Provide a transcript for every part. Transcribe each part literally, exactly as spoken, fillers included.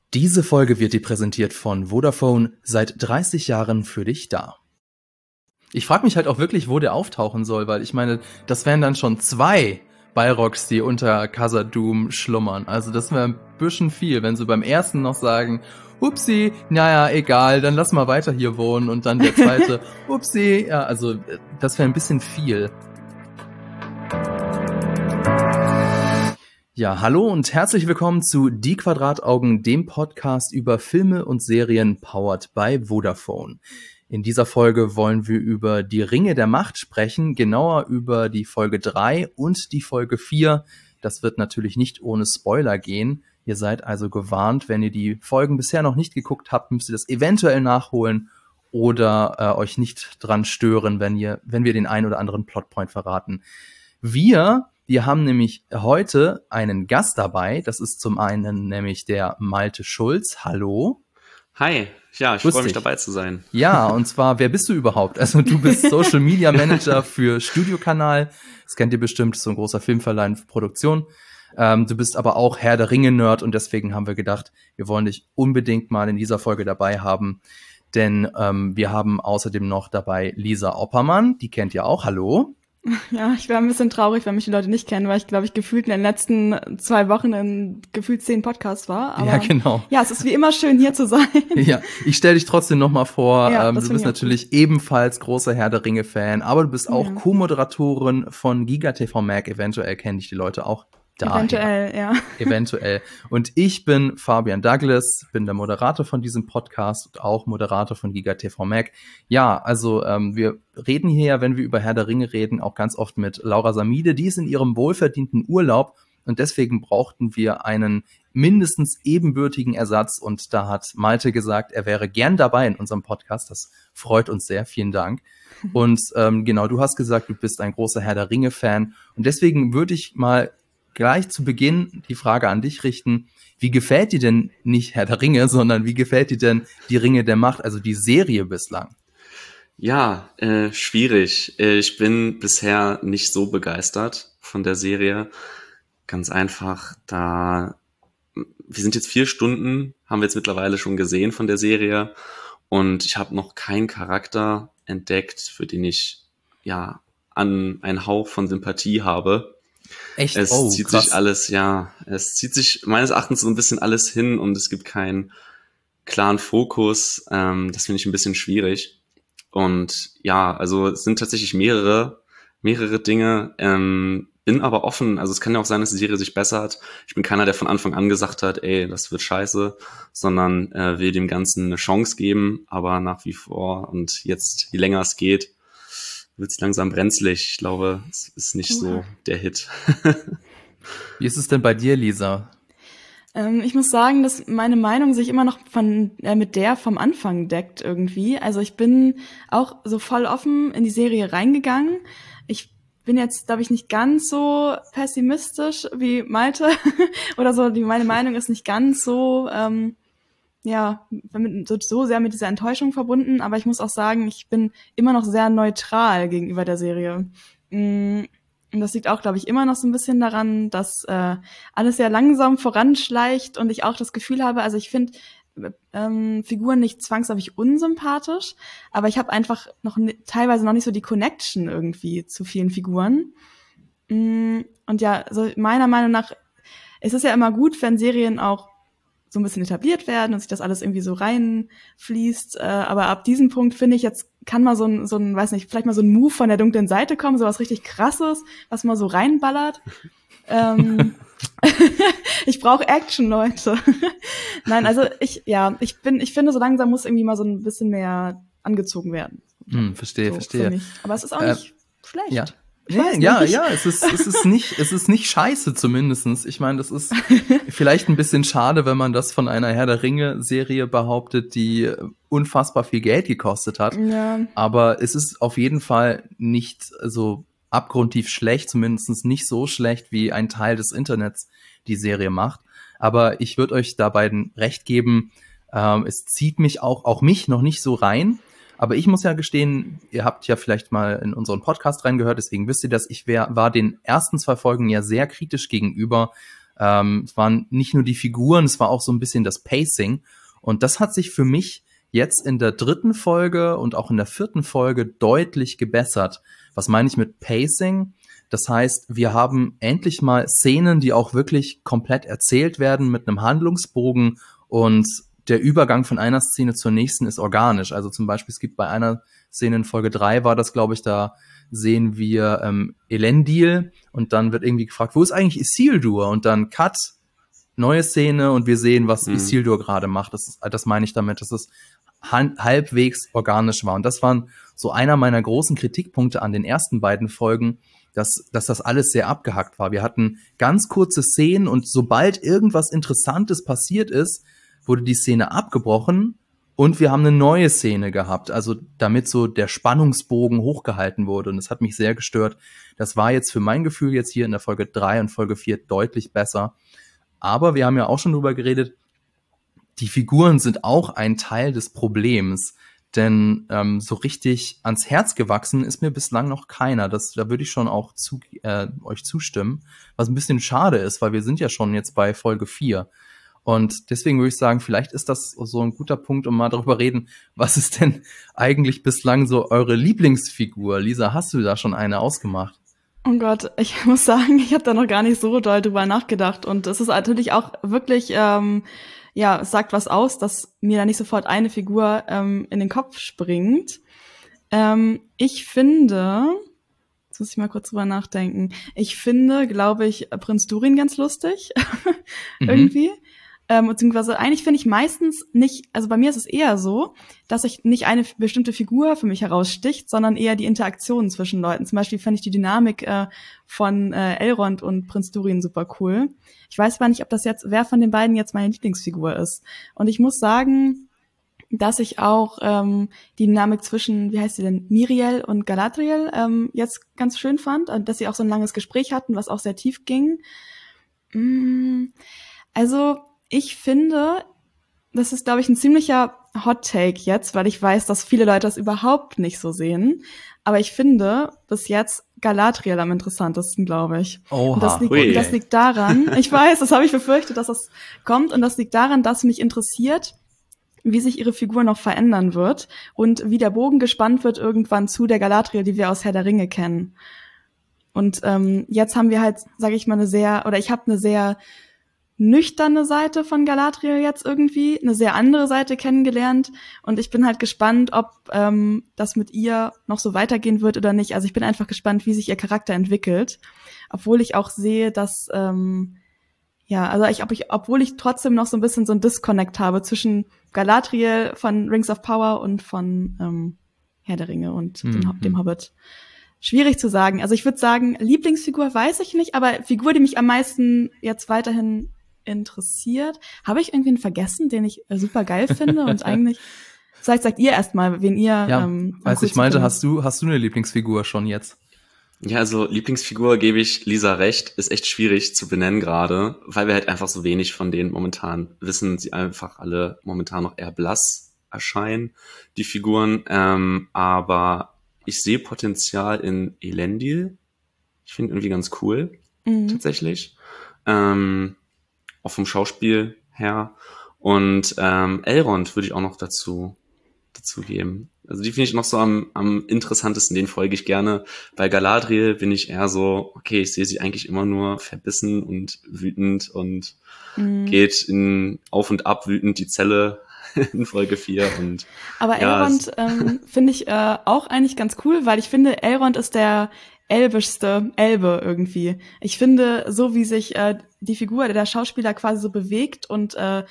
Diese Folge wird dir präsentiert von Vodafone, seit dreißig Jahren für dich da. Ich frage mich halt auch wirklich, wo der auftauchen soll, weil ich meine, das wären dann schon zwei Balrogs, die unter Khazad-dûm schlummern. Also das wäre ein bisschen viel, wenn sie beim ersten noch sagen, upsi, naja, egal, dann lass mal weiter hier wohnen. Und dann der zweite, upsi, ja, also das wäre ein bisschen viel. Ja, hallo und herzlich willkommen zu Die Quadrataugen, dem Podcast über Filme und Serien powered by Vodafone. In dieser Folge wollen wir über die Ringe der Macht sprechen, genauer über die Folge drei und die Folge vier. Das wird natürlich nicht ohne Spoiler gehen. Ihr seid also gewarnt, wenn ihr die Folgen bisher noch nicht geguckt habt, müsst ihr das eventuell nachholen oder äh, euch nicht dran stören, wenn ihr, wenn wir den ein oder anderen Plotpoint verraten. Wir Wir haben nämlich heute einen Gast dabei. Das ist zum einen nämlich der Malte Schulz. Hallo. Hi, ja, ich freue mich dabei zu sein. Ja, und zwar, wer bist du überhaupt? Also du bist Social Media Manager für Studiokanal. Das kennt ihr bestimmt, so ein großer Filmverleih und Produktion. Ähm, du bist aber auch Herr der Ringe-Nerd und deswegen haben wir gedacht, wir wollen dich unbedingt mal in dieser Folge dabei haben. Denn ähm, wir haben außerdem noch dabei Lisa Oppermann, die kennt ihr auch. Hallo. Ja, ich wäre ein bisschen traurig, wenn mich die Leute nicht kennen, weil ich, glaube ich, gefühlt in den letzten zwei Wochen in gefühlt zehn Podcasts war. Aber ja, genau. Ja, es ist wie immer schön, hier zu sein. Ja, ich stelle dich trotzdem nochmal vor. Ja, ähm, du bist natürlich gut. Ebenfalls großer Herr der Ringe-Fan, aber du bist auch ja. Co-Moderatorin von GigaTV Mag. Eventuell kennen dich die Leute auch daher. Eventuell, ja. Eventuell. Und ich bin Fabian Douglas, bin der Moderator von diesem Podcast und auch Moderator von GigaTV Mag. Ja, also ähm, wir reden hier ja, wenn wir über Herr der Ringe reden, auch ganz oft mit Laura Samide. Die ist in ihrem wohlverdienten Urlaub und deswegen brauchten wir einen mindestens ebenbürtigen Ersatz. Und da hat Malte gesagt, er wäre gern dabei in unserem Podcast. Das freut uns sehr. Vielen Dank. Und ähm, genau, du hast gesagt, du bist ein großer Herr der Ringe-Fan. Und deswegen würde ich mal gleich zu Beginn die Frage an dich richten. Wie gefällt dir denn nicht Herr der Ringe, sondern wie gefällt dir denn die Ringe der Macht, also die Serie bislang? Ja, äh, schwierig. Ich bin bisher nicht so begeistert von der Serie. Ganz einfach, da wir sind jetzt vier Stunden, haben wir jetzt mittlerweile schon gesehen von der Serie und ich habe noch keinen Charakter entdeckt, für den ich ja an einen Hauch von Sympathie habe. Echt? Es oh, zieht krass. sich alles, ja, es zieht sich meines Erachtens so ein bisschen alles hin und es gibt keinen klaren Fokus. Ähm, das finde ich ein bisschen schwierig. Und ja, also es sind tatsächlich mehrere, mehrere Dinge. Ähm, bin aber offen, also es kann ja auch sein, dass die Serie sich bessert. Ich bin keiner, der von Anfang an gesagt hat, ey, das wird scheiße, sondern äh, will dem Ganzen eine Chance geben. Aber nach wie vor und jetzt, je länger es geht, wird es langsam brenzlig. Ich glaube, es ist nicht so der Hit. Wie ist es denn bei dir, Lisa? Ähm, ich muss sagen, dass meine Meinung sich immer noch von äh, mit der vom Anfang deckt irgendwie. Also ich bin auch so voll offen in die Serie reingegangen. Ich bin jetzt, glaube ich, nicht ganz so pessimistisch wie Malte oder so. Die, meine Meinung ist nicht ganz so ähm, ja, so, so sehr mit dieser Enttäuschung verbunden, aber ich muss auch sagen, ich bin immer noch sehr neutral gegenüber der Serie. Und das liegt auch, glaube ich, immer noch so ein bisschen daran, dass äh, alles sehr langsam voranschleicht und ich auch das Gefühl habe, also ich finde ähm, Figuren nicht zwangsläufig unsympathisch, aber ich habe einfach noch teilweise noch nicht so die Connection irgendwie zu vielen Figuren. Und ja, also meiner Meinung nach, es ist ja immer gut, wenn Serien auch so ein bisschen etabliert werden und sich das alles irgendwie so reinfließt. Äh, aber ab diesem Punkt finde ich, jetzt kann mal so ein, so ein, weiß nicht, vielleicht mal so ein Move von der dunklen Seite kommen, so was richtig Krasses, was mal so reinballert. ähm, ich brauche Action, Leute. Nein, also ich, ja, ich bin, ich finde, so langsam muss irgendwie mal so ein bisschen mehr angezogen werden. Hm, verstehe, so, verstehe. Aber es ist auch nicht äh, schlecht. Ja. Nee, ja, ja, es ist, es ist nicht, es ist nicht scheiße zumindestens. Ich meine, das ist vielleicht ein bisschen schade, wenn man das von einer Herr der Ringe-Serie behauptet, die unfassbar viel Geld gekostet hat. Ja. Aber es ist auf jeden Fall nicht so abgrundtief schlecht, zumindest nicht so schlecht, wie ein Teil des Internets die Serie macht. Aber ich würde euch da beiden recht geben, ähm, es zieht mich auch, auch mich noch nicht so rein. Aber ich muss ja gestehen, ihr habt ja vielleicht mal in unseren Podcast reingehört, deswegen wisst ihr das, ich wär, war den ersten zwei Folgen ja sehr kritisch gegenüber. Ähm, es waren nicht nur die Figuren, es war auch so ein bisschen das Pacing. Und das hat sich für mich jetzt in der dritten Folge und auch in der vierten Folge deutlich gebessert. Was meine ich mit Pacing? Das heißt, wir haben endlich mal Szenen, die auch wirklich komplett erzählt werden mit einem Handlungsbogen, und der Übergang von einer Szene zur nächsten ist organisch. Also zum Beispiel, es gibt bei einer Szene in Folge drei war das, glaube ich, da sehen wir ähm, Elendil und dann wird irgendwie gefragt, wo ist eigentlich Isildur? Und dann Cut, neue Szene und wir sehen, was mhm. Isildur gerade macht. Das, ist, das meine ich damit, dass es halbwegs organisch war. Und das waren so einer meiner großen Kritikpunkte an den ersten beiden Folgen, dass, dass das alles sehr abgehackt war. Wir hatten ganz kurze Szenen und sobald irgendwas Interessantes passiert ist, wurde die Szene abgebrochen und wir haben eine neue Szene gehabt. Also damit so der Spannungsbogen hochgehalten wurde. Und das hat mich sehr gestört. Das war jetzt für mein Gefühl jetzt hier in der Folge drei und Folge vier deutlich besser. Aber wir haben ja auch schon drüber geredet, die Figuren sind auch ein Teil des Problems. Denn ähm, so richtig ans Herz gewachsen ist mir bislang noch keiner. Das, da würde ich schon auch zu, äh, euch zustimmen. Was ein bisschen schade ist, weil wir sind ja schon jetzt bei Folge vier. Und deswegen würde ich sagen, vielleicht ist das so ein guter Punkt, um mal darüber reden, was ist denn eigentlich bislang so eure Lieblingsfigur? Lisa, hast du da schon eine ausgemacht? Oh Gott, ich muss sagen, ich habe da noch gar nicht so doll drüber nachgedacht. Und es ist natürlich auch wirklich... Ähm, ja, es sagt was aus, dass mir da nicht sofort eine Figur ähm, in den Kopf springt. Ähm, ich finde, jetzt muss ich mal kurz drüber nachdenken, ich finde, glaube ich, Prinz Durin ganz lustig, irgendwie. Mhm. Ähm, beziehungsweise eigentlich finde ich meistens nicht, also bei mir ist es eher so, dass ich nicht eine bestimmte Figur für mich heraussticht, sondern eher die Interaktionen zwischen Leuten. Zum Beispiel fand ich die Dynamik äh, von äh, Elrond und Prinz Durin super cool. Ich weiß aber nicht, ob das jetzt, wer von den beiden jetzt meine Lieblingsfigur ist. Und ich muss sagen, dass ich auch ähm, die Dynamik zwischen, wie heißt sie denn, Miriel und Galadriel ähm, jetzt ganz schön fand. Und dass sie auch so ein langes Gespräch hatten, was auch sehr tief ging. Mm, also ich finde, das ist, glaube ich, ein ziemlicher Hot-Take jetzt, weil ich weiß, dass viele Leute das überhaupt nicht so sehen. Aber ich finde bis jetzt Galadriel am interessantesten, glaube ich. Oha. Und das liegt, das liegt daran, ich weiß, das habe ich befürchtet, dass das kommt. Und das liegt daran, dass mich interessiert, wie sich ihre Figur noch verändern wird und wie der Bogen gespannt wird irgendwann zu der Galadriel, die wir aus Herr der Ringe kennen. Und ähm, jetzt haben wir halt, sage ich mal, eine sehr, oder ich habe eine sehr nüchterne Seite von Galadriel jetzt irgendwie, eine sehr andere Seite kennengelernt und ich bin halt gespannt, ob ähm, das mit ihr noch so weitergehen wird oder nicht. Also ich bin einfach gespannt, wie sich ihr Charakter entwickelt, obwohl ich auch sehe, dass ähm, ja, also ich, ob ich, obwohl ich trotzdem noch so ein bisschen so ein Disconnect habe zwischen Galadriel von Rings of Power und von ähm, Herr der Ringe und mhm. dem, dem Hobbit. Schwierig zu sagen. Also ich würde sagen, Lieblingsfigur weiß ich nicht, aber Figur, die mich am meisten jetzt weiterhin interessiert. Habe ich irgendwen vergessen, den ich äh, super geil finde und eigentlich, vielleicht sagt ihr erstmal, wen ihr ja, ähm, als ich meinte, hast du hast du eine Lieblingsfigur schon jetzt? Ja, also Lieblingsfigur gebe ich Lisa recht, ist echt schwierig zu benennen gerade, weil wir halt einfach so wenig von denen momentan wissen, sie einfach alle momentan noch eher blass erscheinen, die Figuren, ähm, aber ich sehe Potenzial in Elendil. Ich finde irgendwie ganz cool, mhm. tatsächlich. Ähm, auch vom Schauspiel her. Und ähm, Elrond würde ich auch noch dazu dazu geben. Also die finde ich noch so am, am interessantesten, den folge ich gerne. Bei Galadriel bin ich eher so, okay, ich sehe sie eigentlich immer nur verbissen und wütend und mhm. geht in auf und ab wütend die Zelle in Folge vier. Und aber ja, Elrond ähm, finde ich äh, auch eigentlich ganz cool, weil ich finde, Elrond ist der elbischste Elbe irgendwie. Ich finde, so wie sich äh, die Figur, der Schauspieler quasi so bewegt und äh,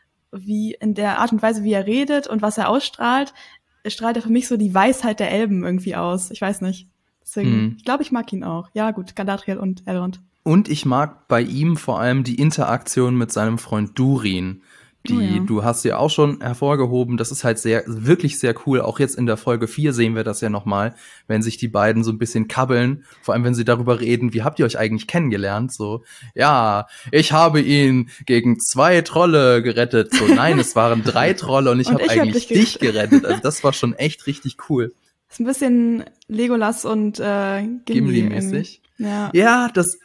wie in der Art und Weise, wie er redet und was er ausstrahlt, strahlt er für mich so die Weisheit der Elben irgendwie aus. Ich weiß nicht. Deswegen, hm. ich glaube, ich mag ihn auch. Ja, gut, Galadriel und Elrond. Und ich mag bei ihm vor allem die Interaktion mit seinem Freund Durin. Die, oh ja. Du hast ja auch schon hervorgehoben, das ist halt sehr, wirklich sehr cool. Auch jetzt in der Folge vier sehen wir das ja nochmal, wenn sich die beiden so ein bisschen kabbeln. Vor allem, wenn sie darüber reden, wie habt ihr euch eigentlich kennengelernt? So, ja, ich habe ihn gegen zwei Trolle gerettet. So, nein, es waren drei Trolle und ich habe eigentlich hab dich gerettet. Also das war schon echt richtig cool. Ist ein bisschen Legolas und äh, Gimli-mäßig. Ja. ja, das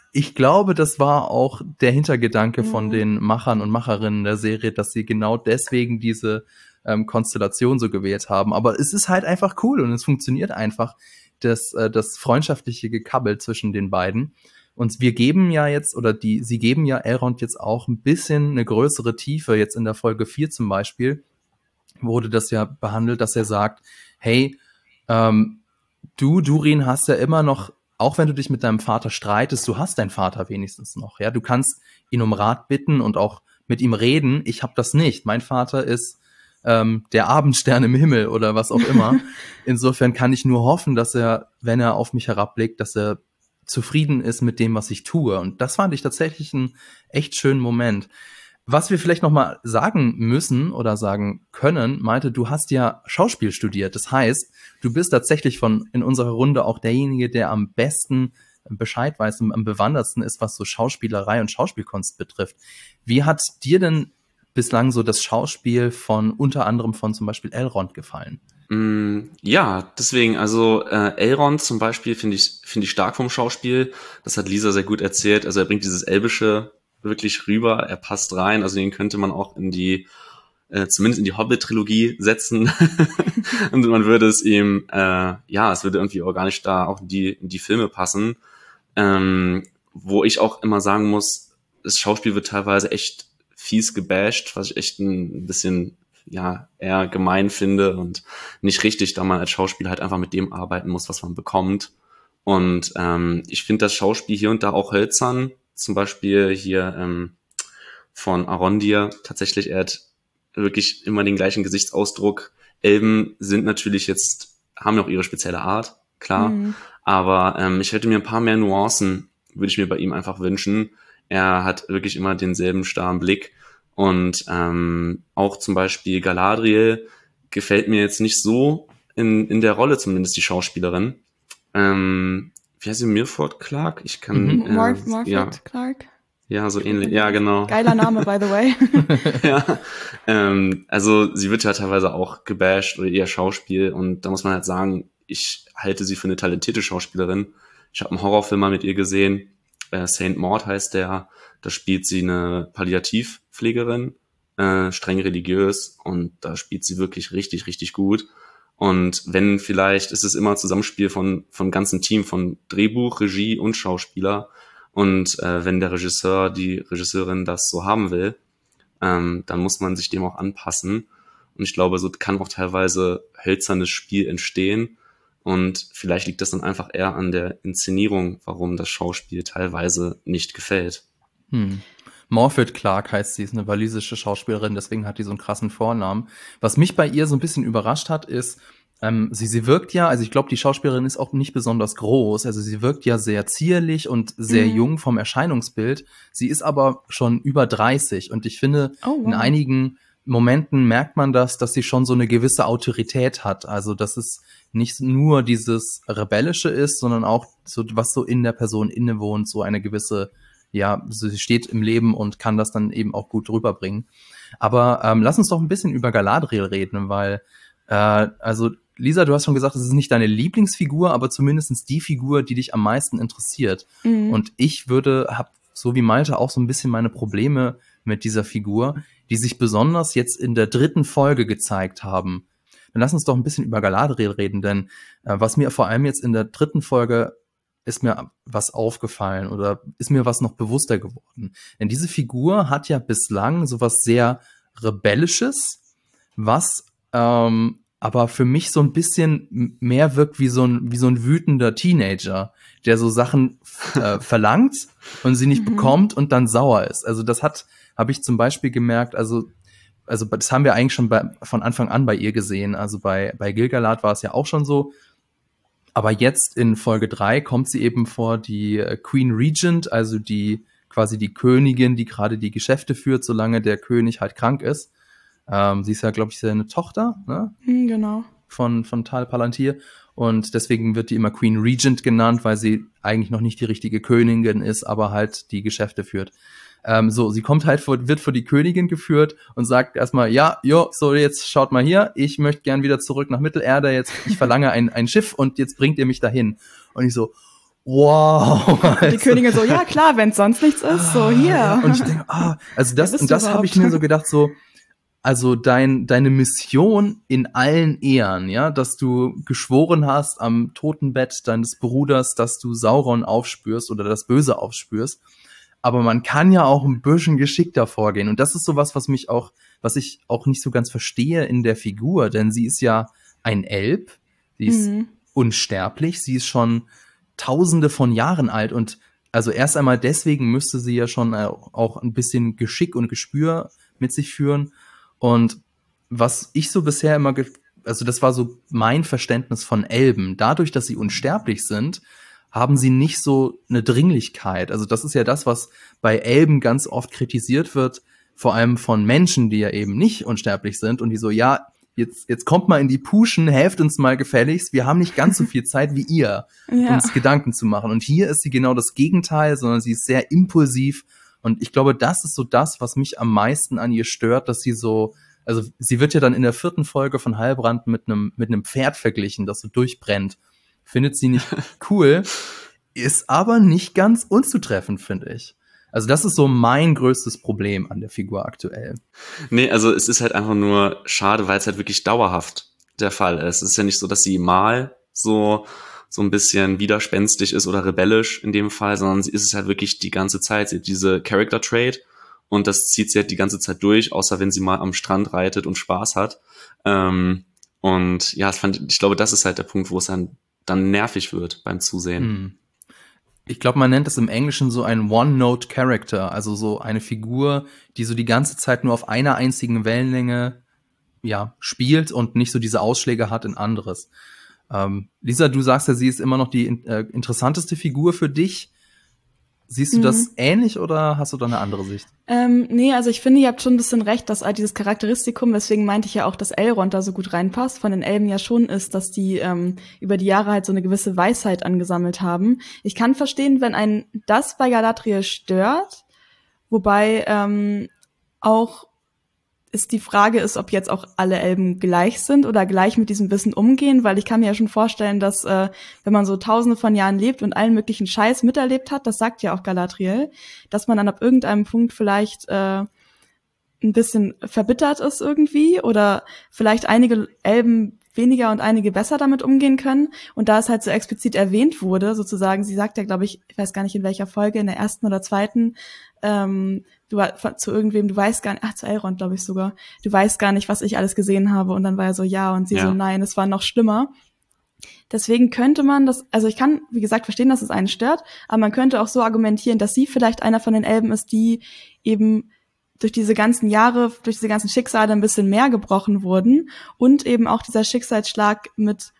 ich glaube, das war auch der Hintergedanke Mhm. von den Machern und Macherinnen der Serie, dass sie genau deswegen diese ähm, Konstellation so gewählt haben. Aber es ist halt einfach cool und es funktioniert einfach, das, äh, das freundschaftliche Gekabbel zwischen den beiden. Und wir geben ja jetzt, oder die, sie geben ja Elrond jetzt auch ein bisschen eine größere Tiefe. Jetzt in der Folge vier zum Beispiel wurde das ja behandelt, dass er sagt, hey, ähm, du, Durin, hast ja immer noch, auch wenn du dich mit deinem Vater streitest, du hast deinen Vater wenigstens noch. Ja, du kannst ihn um Rat bitten und auch mit ihm reden. Ich habe das nicht. Mein Vater ist ähm, der Abendstern im Himmel oder was auch immer. Insofern kann ich nur hoffen, dass er, wenn er auf mich herabblickt, dass er zufrieden ist mit dem, was ich tue. Und das fand ich tatsächlich einen echt schönen Moment. Was wir vielleicht noch mal sagen müssen oder sagen können, Malte, du hast ja Schauspiel studiert. Das heißt, du bist tatsächlich von in unserer Runde auch derjenige, der am besten Bescheid weiß und am bewandertsten ist, was so Schauspielerei und Schauspielkunst betrifft. Wie hat dir denn bislang so das Schauspiel von unter anderem von zum Beispiel Elrond gefallen? Mm, ja, deswegen, also äh, Elrond zum Beispiel finde ich, finde ich stark vom Schauspiel. Das hat Lisa sehr gut erzählt. Also er bringt dieses Elbische wirklich rüber, er passt rein, also den könnte man auch in die, äh, zumindest in die Hobbit-Trilogie setzen und man würde es ihm, äh, ja, es würde irgendwie organisch da auch in die, in die Filme passen, ähm, wo ich auch immer sagen muss, das Schauspiel wird teilweise echt fies gebasht, was ich echt ein bisschen, ja, eher gemein finde und nicht richtig, da man als Schauspieler halt einfach mit dem arbeiten muss, was man bekommt. Und ähm, ich finde das Schauspiel hier und da auch hölzern, zum Beispiel hier ähm, von Arondir, tatsächlich, er hat wirklich immer den gleichen Gesichtsausdruck. Elben sind natürlich jetzt, haben ja auch ihre spezielle Art, klar, Mhm. aber ähm, ich hätte mir ein paar mehr Nuancen, würde ich mir bei ihm einfach wünschen. Er hat wirklich immer denselben starren Blick und ähm, auch zum Beispiel Galadriel gefällt mir jetzt nicht so in, in der Rolle, zumindest die Schauspielerin. Ähm, wie heißt sie, Milford Clark? Ich kann, Mhm. äh, Morph, Morphet ja, Clark. ja, so ähnlich, ja, genau. Geiler Name, by the way. Ja, ähm, also sie wird ja teilweise auch gebasht oder eher Schauspiel und da muss man halt sagen, ich halte sie für eine talentierte Schauspielerin. Ich habe einen Horrorfilm mal mit ihr gesehen, äh, Saint Maud heißt der, da spielt sie eine Palliativpflegerin, äh, streng religiös und da spielt sie wirklich richtig, richtig gut. Und wenn vielleicht, ist es immer ein Zusammenspiel von von ganzen Team, von Drehbuch, Regie und Schauspieler. Und äh, wenn der Regisseur, die Regisseurin das so haben will, ähm, dann muss man sich dem auch anpassen. Und ich glaube, so kann auch teilweise hölzernes Spiel entstehen. Und vielleicht liegt das dann einfach eher an der Inszenierung, warum das Schauspiel teilweise nicht gefällt. Hm. Morphet Clark heißt sie, ist eine walisische Schauspielerin, deswegen hat die so einen krassen Vornamen. Was mich bei ihr so ein bisschen überrascht hat, ist, ähm, sie, sie wirkt ja, also ich glaube, die Schauspielerin ist auch nicht besonders groß, also sie wirkt ja sehr zierlich und sehr Mhm. jung vom Erscheinungsbild. Sie ist aber schon über dreißig und ich finde, Oh, in wow. einigen Momenten merkt man das, dass sie schon so eine gewisse Autorität hat. Also, dass es nicht nur dieses Rebellische ist, sondern auch so, was so in der Person innewohnt, so eine gewisse, ja, sie steht im Leben und kann das dann eben auch gut rüberbringen. Aber ähm, lass uns doch ein bisschen über Galadriel reden, weil, äh, also Lisa, du hast schon gesagt, es ist nicht deine Lieblingsfigur, aber zumindestens die Figur, die dich am meisten interessiert. Mhm. Und ich würde, hab so wie Malte auch so ein bisschen meine Probleme mit dieser Figur, die sich besonders jetzt in der dritten Folge gezeigt haben. Dann lass uns doch ein bisschen über Galadriel reden, denn äh, was mir vor allem jetzt in der dritten Folge ist mir was aufgefallen oder ist mir was noch bewusster geworden. Denn diese Figur hat ja bislang sowas sehr Rebellisches, was ähm, aber für mich so ein bisschen mehr wirkt wie so ein, wie so ein wütender Teenager, der so Sachen äh, verlangt und sie nicht Mhm. bekommt und dann sauer ist. Also das hat, habe ich zum Beispiel gemerkt, also also das haben wir eigentlich schon bei, von Anfang an bei ihr gesehen. Also bei, bei Gil-galad war es ja auch schon so. Aber jetzt in Folge drei kommt sie eben vor die äh, Queen Regent, also die quasi die Königin, die gerade die Geschäfte führt, solange der König halt krank ist. Ähm, sie ist ja, glaube ich, seine Tochter, ne? Mhm, genau. Von, von Tal Palantir. Und deswegen wird die immer Queen Regent genannt, weil sie eigentlich noch nicht die richtige Königin ist, aber halt die Geschäfte führt. Ähm, so, sie kommt halt vor, wird vor die Königin geführt und sagt erstmal, ja, jo, so jetzt schaut mal hier, ich möchte gern wieder zurück nach Mittelerde, jetzt, ich verlange ein, ein Schiff und jetzt bringt ihr mich dahin. Und ich so, wow. Und die Königin so, ja klar, wenn es sonst nichts ist, so hier. Ja, und ich denke, ah, also das, Wer bist und du das habe ich überhaupt? mir so gedacht, so, also dein, deine Mission in allen Ehren, ja, dass du geschworen hast am Totenbett deines Bruders, dass du Sauron aufspürst oder das Böse aufspürst. Aber man kann ja auch ein bisschen geschickter vorgehen. Und das ist sowas, was mich auch, was ich auch nicht so ganz verstehe in der Figur, denn sie ist ja ein Elb, sie ist Mhm. unsterblich, sie ist schon Tausende von Jahren alt und also erst einmal deswegen müsste sie ja schon äh, auch ein bisschen Geschick und Gespür mit sich führen. Und was ich so bisher immer, ge- also das war so mein Verständnis von Elben. Dadurch, dass sie unsterblich sind, haben sie nicht so eine Dringlichkeit. Also das ist ja das, was bei Elben ganz oft kritisiert wird, vor allem von Menschen, die ja eben nicht unsterblich sind und die so, ja, jetzt, jetzt kommt mal in die Puschen, helft uns mal gefälligst, wir haben nicht ganz so viel Zeit wie ihr, Ja. uns Gedanken zu machen. Und hier ist sie genau das Gegenteil, sondern sie ist sehr impulsiv. Und ich glaube, das ist so das, was mich am meisten an ihr stört, dass sie so, also sie wird ja dann in der vierten Folge von Heilbrand mit einem mit einem Pferd verglichen, das so durchbrennt. Findet sie nicht cool, ist aber nicht ganz unzutreffend, finde ich. Also das ist so mein größtes Problem an der Figur aktuell. Nee, also es ist halt einfach nur schade, weil es halt wirklich dauerhaft der Fall ist. Es ist ja nicht so, dass sie mal so so ein bisschen widerspenstig ist oder rebellisch in dem Fall, sondern sie ist es halt wirklich die ganze Zeit. Sie hat diese Character Trait und das zieht sie halt die ganze Zeit durch, außer wenn sie mal am Strand reitet und Spaß hat. Ähm, und ja, das fand, ich glaube, das ist halt der Punkt, wo es dann, dann nervig wird beim Zusehen. Hm. Ich glaube, man nennt es im Englischen so ein One-Note-Character, also so eine Figur, die so die ganze Zeit nur auf einer einzigen Wellenlänge ja, spielt und nicht so diese Ausschläge hat in anderes. Ähm, Lisa, du sagst ja, sie ist immer noch die äh, interessanteste Figur für dich. Siehst du Mhm. das ähnlich oder hast du da eine andere Sicht? Ähm, nee, also ich finde, ihr habt schon ein bisschen recht, dass all dieses Charakteristikum, weswegen meinte ich ja auch, dass Elrond da so gut reinpasst, von den Elben ja schon ist, dass die ähm, über die Jahre halt so eine gewisse Weisheit angesammelt haben. Ich kann verstehen, wenn ein das bei Galadriel stört, wobei ähm, auch ist die Frage ist, ob jetzt auch alle Elben gleich sind oder gleich mit diesem Wissen umgehen, weil ich kann mir ja schon vorstellen, dass äh, wenn man so tausende von Jahren lebt und allen möglichen Scheiß miterlebt hat, das sagt ja auch Galadriel, dass man dann ab irgendeinem Punkt vielleicht äh, ein bisschen verbittert ist irgendwie oder vielleicht einige Elben weniger und einige besser damit umgehen können. Und da es halt so explizit erwähnt wurde, sozusagen, sie sagt ja, glaube ich, ich weiß gar nicht in welcher Folge, in der ersten oder zweiten, ähm, du zu irgendwem, du weißt gar nicht, ach, zu Elrond, glaube ich sogar, du weißt gar nicht, was ich alles gesehen habe. Und dann war er so, ja, und sie Ja. so, nein, es war noch schlimmer. Deswegen könnte man das, also ich kann, wie gesagt, verstehen, dass es einen stört, aber man könnte auch so argumentieren, dass sie vielleicht einer von den Elben ist, die eben durch diese ganzen Jahre, durch diese ganzen Schicksale ein bisschen mehr gebrochen wurden und eben auch dieser Schicksalsschlag mit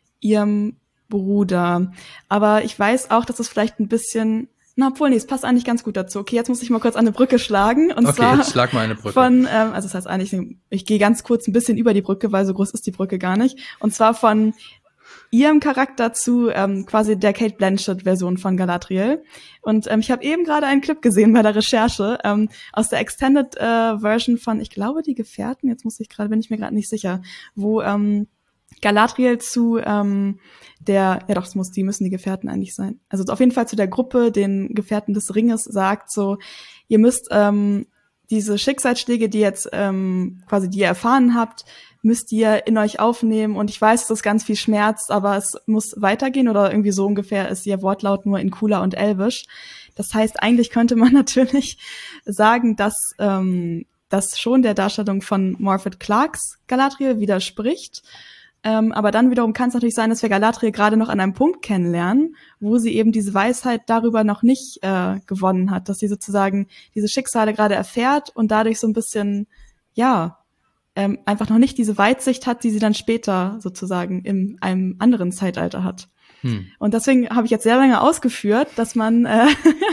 ihrem Bruder. Aber ich weiß auch, dass es vielleicht ein bisschen, na, obwohl, nee, es passt eigentlich ganz gut dazu. Okay, jetzt muss ich mal kurz eine Brücke schlagen. Und Okay, zwar jetzt schlag mal eine Brücke. von, ähm, also das heißt eigentlich, ich gehe ganz kurz ein bisschen über die Brücke, weil so groß ist die Brücke gar nicht. Und zwar von ihrem Charakter zu ähm, quasi der Cate Blanchett-Version von Galadriel. Und ähm, ich habe eben gerade einen Clip gesehen bei der Recherche ähm, aus der Extended äh, Version von, ich glaube, die Gefährten, jetzt muss ich gerade, bin ich mir gerade nicht sicher, wo ähm, Galadriel zu ähm, der, ja doch, es muss, die müssen die Gefährten eigentlich sein. Also auf jeden Fall zu der Gruppe, den Gefährten des Ringes, sagt so, ihr müsst ähm, diese Schicksalsschläge, die jetzt ähm, quasi die ihr erfahren habt, müsst ihr in euch aufnehmen. Und ich weiß, dass das ganz viel schmerzt, aber es muss weitergehen oder irgendwie so ungefähr ist ihr Wortlaut nur in cooler und elvisch. Das heißt, eigentlich könnte man natürlich sagen, dass ähm, das schon der Darstellung von Morfydd Clarks Galadriel widerspricht. Ähm, aber dann wiederum kann es natürlich sein, dass wir Galadriel gerade noch an einem Punkt kennenlernen, wo sie eben diese Weisheit darüber noch nicht äh, gewonnen hat, dass sie sozusagen diese Schicksale gerade erfährt und dadurch so ein bisschen, ja, ähm, einfach noch nicht diese Weitsicht hat, die sie dann später sozusagen in einem anderen Zeitalter hat. Hm. Und deswegen habe ich jetzt sehr lange ausgeführt, dass man äh,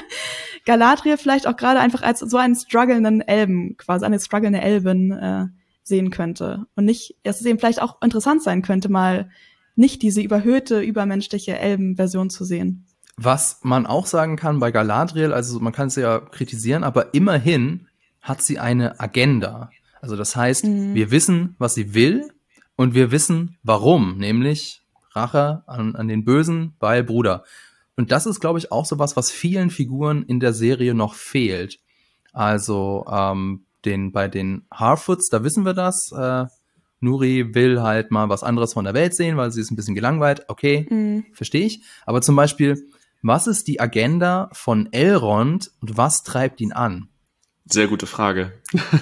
Galadriel vielleicht auch gerade einfach als so einen strugglenden Elben, quasi eine strugglende Elbin äh, sehen könnte. Und nicht, dass es eben vielleicht auch interessant sein könnte, mal nicht diese überhöhte, übermenschliche Elben-Version zu sehen. Was man auch sagen kann bei Galadriel, also man kann es ja kritisieren, aber immerhin hat sie eine Agenda. Also das heißt, mhm. wir wissen, was sie will und wir wissen, warum, nämlich Rache an, an den Bösen bei Bruder. Und das ist, glaube ich, auch so was, was vielen Figuren in der Serie noch fehlt. Also ähm, den bei den Harfoots, da wissen wir das. Äh, Nuri will halt mal was anderes von der Welt sehen, weil sie ist ein bisschen gelangweilt. Okay, mhm. verstehe ich. Aber zum Beispiel, was ist die Agenda von Elrond und was treibt ihn an? Sehr gute Frage.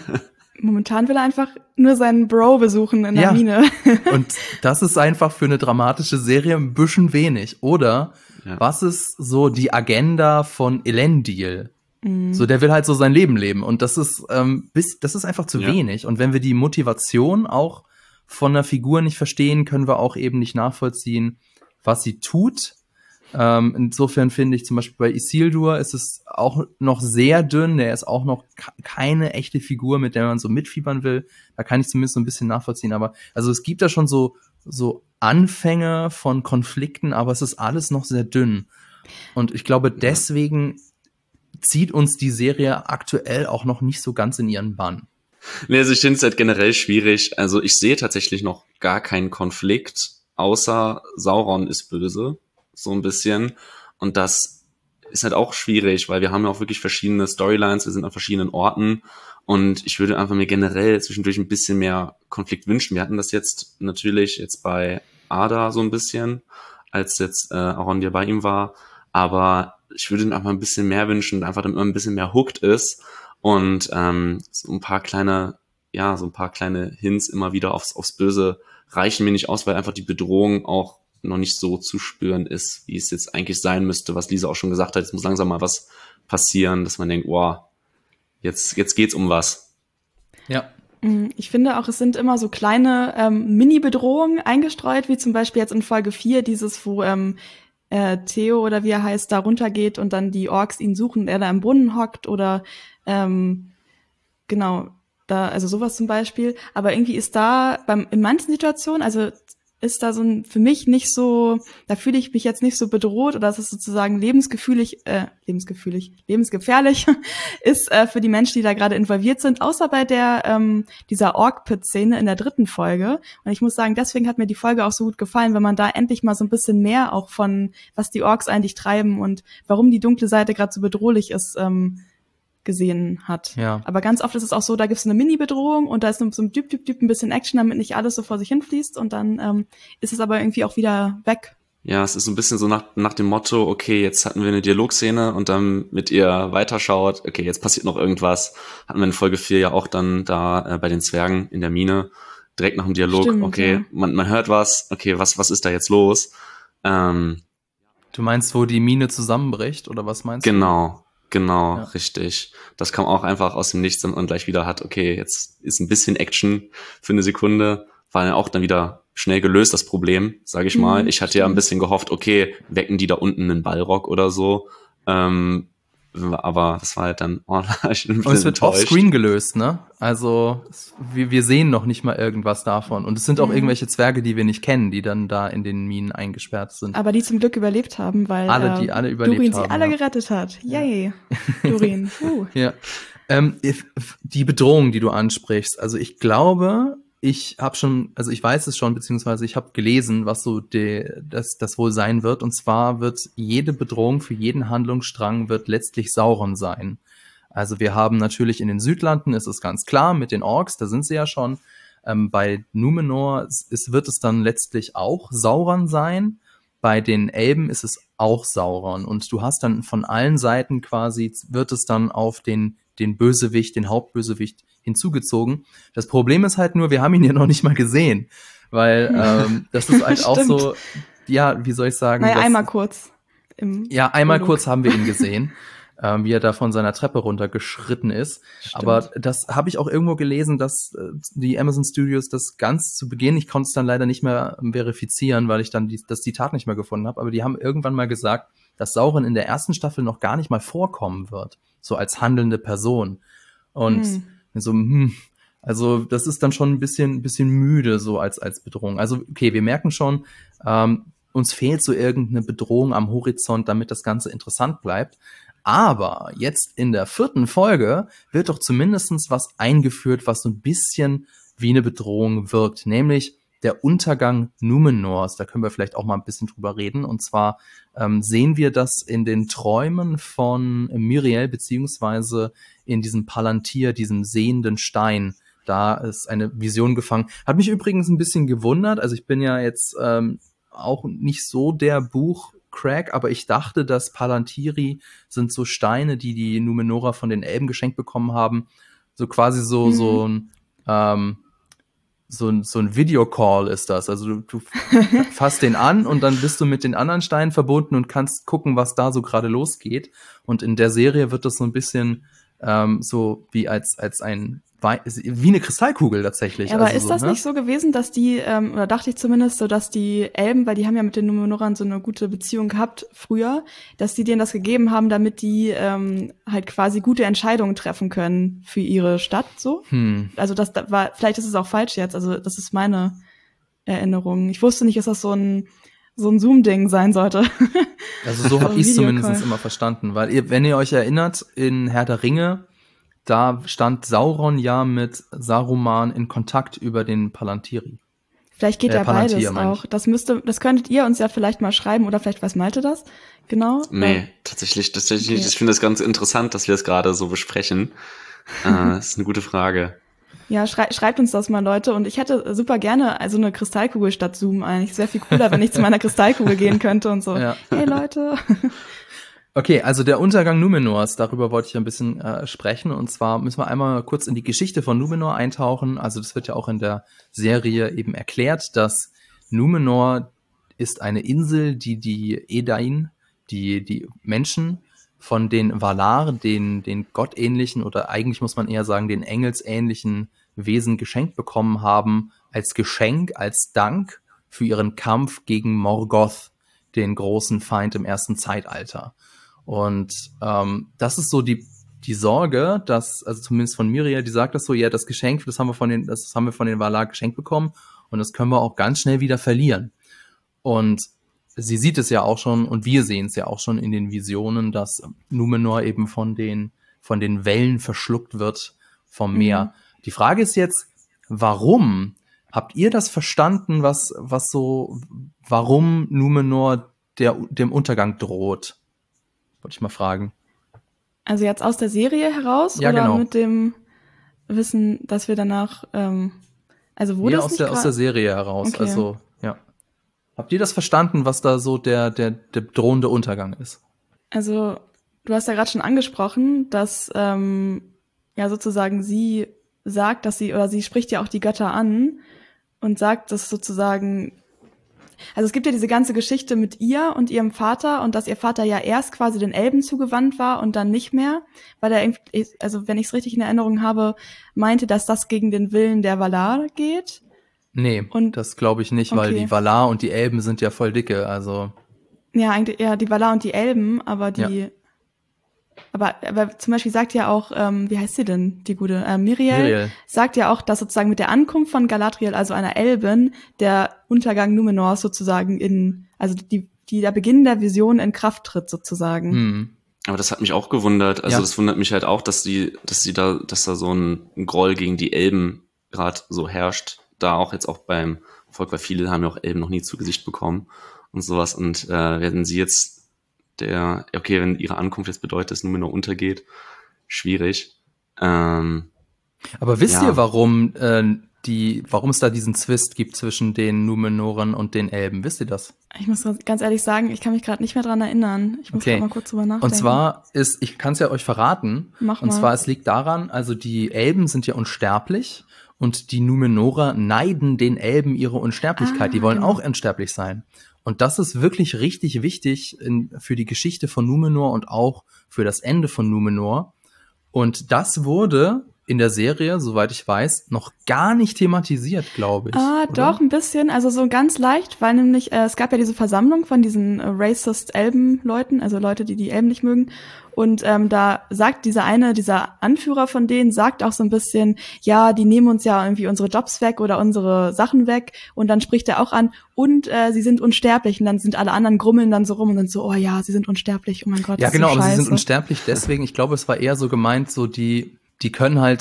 Momentan will er einfach nur seinen Bro besuchen in der ja. Mine. Und das ist einfach für eine dramatische Serie ein bisschen wenig. Oder ja. was ist so die Agenda von Elendil? Mhm. So, der will halt so sein Leben leben. Und das ist, ähm, bis, das ist einfach zu ja. wenig. Und wenn wir die Motivation auch von einer Figur nicht verstehen, können wir auch eben nicht nachvollziehen, was sie tut. Ähm, insofern finde ich zum Beispiel bei Isildur ist es auch noch sehr dünn, der ist auch noch k- keine echte Figur, mit der man so mitfiebern will. Da kann ich zumindest so ein bisschen nachvollziehen, aber also es gibt da schon so, so Anfänge von Konflikten, aber es ist alles noch sehr dünn. Und ich glaube, deswegen zieht uns die Serie aktuell auch noch nicht so ganz in ihren Bann. Nee, also ich finde es halt generell schwierig. Also ich sehe tatsächlich noch gar keinen Konflikt, außer Sauron ist böse. So ein bisschen. Und das ist halt auch schwierig, weil wir haben ja auch wirklich verschiedene Storylines, wir sind an verschiedenen Orten und ich würde einfach mir generell zwischendurch ein bisschen mehr Konflikt wünschen. Wir hatten das jetzt natürlich jetzt bei Ada so ein bisschen, als jetzt äh, Arondir bei ihm war, aber ich würde ihm einfach ein bisschen mehr wünschen, einfach damit man ein bisschen mehr hooked ist und ähm, so ein paar kleine, ja, so ein paar kleine Hints immer wieder aufs, aufs Böse reichen mir nicht aus, weil einfach die Bedrohung auch noch nicht so zu spüren ist, wie es jetzt eigentlich sein müsste, was Lisa auch schon gesagt hat. Es muss langsam mal was passieren, dass man denkt, wow, jetzt, jetzt geht's um was. Ja. Ich finde auch, es sind immer so kleine ähm, Mini-Bedrohungen eingestreut, wie zum Beispiel jetzt in Folge vier, dieses, wo ähm, äh, Theo oder wie er heißt, da runtergeht und dann die Orks ihn suchen, er da im Brunnen hockt oder ähm, genau, da, also sowas zum Beispiel. Aber irgendwie ist da beim in manchen Situationen, also ist da so ein, für mich nicht so, da fühle ich mich jetzt nicht so bedroht oder es ist sozusagen lebensgefühlig, äh, lebensgefühlig, lebensgefährlich ist äh, für die Menschen, die da gerade involviert sind, außer bei der, ähm, dieser Orc-Pit-Szene in der dritten Folge. Und ich muss sagen, deswegen hat mir die Folge auch so gut gefallen, wenn man da endlich mal so ein bisschen mehr auch von, was die Orks eigentlich treiben und warum die dunkle Seite gerade so bedrohlich ist, ähm, gesehen hat. Ja. Aber ganz oft ist es auch so, da gibt es eine Mini-Bedrohung und da ist so ein Düp, Düp, Düp, ein bisschen Action, damit nicht alles so vor sich hinfließt und dann ähm, ist es aber irgendwie auch wieder weg. Ja, es ist so ein bisschen so nach, nach dem Motto, okay, jetzt hatten wir eine Dialogszene und dann mit ihr weiterschaut, okay, jetzt passiert noch irgendwas. Hatten wir in Folge vier ja auch dann da äh, bei den Zwergen in der Mine, direkt nach dem Dialog, Stimmt, okay, ja. man, man hört was, okay, was, was ist da jetzt los? Ähm, du meinst, wo die Mine zusammenbricht oder was meinst genau. du? Genau. Genau, ja. richtig. Das kam auch einfach aus dem Nichts und gleich wieder hat, okay, jetzt ist ein bisschen Action für eine Sekunde, war dann auch dann wieder schnell gelöst, das Problem, sage ich mal. Ich hatte ja ein bisschen gehofft, okay, wecken die da unten einen Ballrock oder so, ähm, aber das war halt dann, oh, ich bin ein bisschen und es wird enttäuscht. offscreen gelöst, ne? Also wir, wir sehen noch nicht mal irgendwas davon. Und es sind auch mhm. irgendwelche Zwerge, die wir nicht kennen, die dann da in den Minen eingesperrt sind. Aber die zum Glück überlebt haben, weil alle, die alle überlebt Durin haben, sie alle ja. gerettet hat. Yay, ja. Durin. Uh. ja. Ähm, die Bedrohung, die du ansprichst, also ich glaube, ich habe schon, also ich weiß es schon, beziehungsweise ich habe gelesen, was so die, das, das wohl sein wird. Und zwar wird jede Bedrohung für jeden Handlungsstrang wird letztlich Sauron sein. Also wir haben natürlich in den Südlanden, ist es ganz klar, mit den Orks, da sind sie ja schon. Ähm, bei Numenor ist, wird es dann letztlich auch Sauron sein. Bei den Elben ist es auch Sauron. Und du hast dann von allen Seiten quasi, wird es dann auf den, den Bösewicht, den Hauptbösewicht hinzugezogen. Das Problem ist halt nur, wir haben ihn ja noch nicht mal gesehen. Weil ähm, das ist halt auch so, ja, wie soll ich sagen? Naja, das, einmal kurz. Im ja, einmal Prolog. kurz haben wir ihn gesehen. Ähm, wie er da von seiner Treppe runtergeschritten ist. Stimmt. Aber das habe ich auch irgendwo gelesen, dass äh, die Amazon Studios das ganz zu Beginn, ich konnte es dann leider nicht mehr ähm, verifizieren, weil ich dann die, das Zitat nicht mehr gefunden habe, aber die haben irgendwann mal gesagt, dass Sauron in der ersten Staffel noch gar nicht mal vorkommen wird, so als handelnde Person. Und hm. so, hm, also das ist dann schon ein bisschen, ein bisschen müde so als, als Bedrohung. Also okay, wir merken schon, ähm, uns fehlt so irgendeine Bedrohung am Horizont, damit das Ganze interessant bleibt. Aber jetzt in der vierten Folge wird doch zumindest was eingeführt, was so ein bisschen wie eine Bedrohung wirkt. Nämlich der Untergang Numenors. Da können wir vielleicht auch mal ein bisschen drüber reden. Und zwar ähm, sehen wir das in den Träumen von Miriel, beziehungsweise in diesem Palantir, diesem sehenden Stein. Da ist eine Vision gefangen. Hat mich übrigens ein bisschen gewundert. Also ich bin ja jetzt ähm, auch nicht so der Buchcrack, aber ich dachte, dass Palantiri sind so Steine, die die Numenora von den Elben geschenkt bekommen haben. So quasi so, mhm. so ein ähm, So ein, so ein Videocall ist das. Also du, du fasst den an und dann bist du mit den anderen Steinen verbunden und kannst gucken, was da so gerade losgeht. Und in der Serie wird das so ein bisschen ähm, so wie als als ein wie eine Kristallkugel tatsächlich. Ja, aber also ist so, das ne? nicht so gewesen, dass die, ähm, oder dachte ich zumindest so, dass die Elben, weil die haben ja mit den Numenorern so eine gute Beziehung gehabt früher, dass die denen das gegeben haben, damit die ähm, halt quasi gute Entscheidungen treffen können für ihre Stadt, so? Hm. Also das da war, vielleicht ist es auch falsch jetzt, also das ist meine Erinnerung. Ich wusste nicht, dass das so ein so ein Zoom-Ding sein sollte. Also so habe ich es zumindest immer verstanden, weil ihr, wenn ihr euch erinnert, in Herr der Ringe, da stand Sauron ja mit Saruman in Kontakt über den Palantiri. Vielleicht geht äh, ja Palantir, beides auch. Das müsste, das könntet ihr uns ja vielleicht mal schreiben oder vielleicht weiß Malte das. Genau. Nee, Weil, tatsächlich, tatsächlich Okay. nicht. Ich finde das ganz interessant, dass wir es gerade so besprechen. äh, das ist eine gute Frage. ja, schrei schreibt uns das mal, Leute. Und ich hätte super gerne also eine Kristallkugel statt Zoom eigentlich. Es wäre viel cooler, wenn ich zu meiner Kristallkugel gehen könnte und so. Ja. Hey Leute. Okay, also der Untergang Numenors, darüber wollte ich ein bisschen äh, sprechen. Und zwar müssen wir einmal kurz in die Geschichte von Numenor eintauchen. Also das wird ja auch in der Serie eben erklärt, dass Numenor ist eine Insel, die die Edain, die die Menschen von den Valar, den, den gottähnlichen oder eigentlich muss man eher sagen, den engelsähnlichen Wesen geschenkt bekommen haben, als Geschenk, als Dank für ihren Kampf gegen Morgoth, den großen Feind im ersten Zeitalter. Und ähm, das ist so die die Sorge, dass, also zumindest von Miriel, die sagt das so, ja, das Geschenk, das haben wir von den, das haben wir von den Valar geschenkt bekommen und das können wir auch ganz schnell wieder verlieren. Und sie sieht es ja auch schon und wir sehen es ja auch schon in den Visionen, dass Numenor eben von den von den Wellen verschluckt wird vom Meer. Mhm. Die Frage ist jetzt, warum? Habt ihr das verstanden, was was so, warum Numenor der dem Untergang droht? Wollte ich mal fragen. Also jetzt aus der Serie heraus Ja, oder genau. mit dem Wissen, dass wir danach, ähm, also wurde Ja, es aus nicht der, aus der Serie heraus. Okay. Also, ja. Habt ihr das verstanden, was da so der, der, der drohende Untergang ist? Also, du hast ja gerade schon angesprochen, dass ähm, ja sozusagen sie sagt, dass sie, oder sie spricht ja auch die Götter an und sagt, dass sozusagen, also es gibt ja diese ganze Geschichte mit ihr und ihrem Vater und dass ihr Vater ja erst quasi den Elben zugewandt war und dann nicht mehr, weil er, irgendwie, also wenn ich es richtig in Erinnerung habe, meinte, dass das gegen den Willen der Valar geht. Nee, Und- das glaube ich nicht, okay. weil die Valar und die Elben sind ja voll dicke, also. Ja, eigentlich eher die Valar und die Elben, aber die, Ja. aber, aber zum Beispiel sagt ja auch, ähm, wie heißt sie denn, die gute, äh, Miriel, Miriel. sagt ja auch, dass sozusagen mit der Ankunft von Galadriel, also einer Elbin, der Untergang Numenors sozusagen in, also die, die der Beginn der Vision in Kraft tritt sozusagen. Hm. Aber das hat mich auch gewundert. Also Ja. das wundert mich halt auch, dass die, dass die da, dass da so ein Groll gegen die Elben gerade so herrscht. Da auch jetzt auch beim Volk, weil viele haben ja auch Elben noch nie zu Gesicht bekommen und sowas. Und äh, werden sie jetzt der, okay, wenn ihre Ankunft jetzt bedeutet, dass Numenor untergeht, schwierig. Ähm, Aber wisst Ja. ihr, warum äh, die, warum es da diesen Zwist gibt zwischen den Numenorern und den Elben? Wisst ihr das? Ich muss ganz ehrlich sagen, ich kann mich gerade nicht mehr dran erinnern. Ich muss Okay. grad mal kurz drüber nachdenken. Und zwar ist, ich kann es ja euch verraten, Mach und mal. zwar es liegt daran, also die Elben sind ja unsterblich und die Numenorer neiden den Elben ihre Unsterblichkeit. Ah, Die wollen genau. auch unsterblich sein. Und das ist wirklich richtig wichtig in, für die Geschichte von Numenor und auch für das Ende von Numenor. Und das wurde in der Serie, soweit ich weiß, noch gar nicht thematisiert, glaube ich. Ah, oder? doch, ein bisschen, also so ganz leicht, weil nämlich, äh, es gab ja diese Versammlung von diesen äh, racist Elben-Leuten, also Leute, die die Elben nicht mögen. Und ähm, da sagt dieser eine, dieser Anführer von denen, sagt auch so ein bisschen, ja, die nehmen uns ja irgendwie unsere Jobs weg oder unsere Sachen weg. Und dann spricht er auch an, und äh, sie sind unsterblich. Und dann sind alle anderen grummeln dann so rum und sind so, oh ja, sie sind unsterblich, oh mein Gott, Ja, das genau, ist so aber sie sind scheiße. unsterblich deswegen. Ich glaube, es war eher so gemeint, so die, die können halt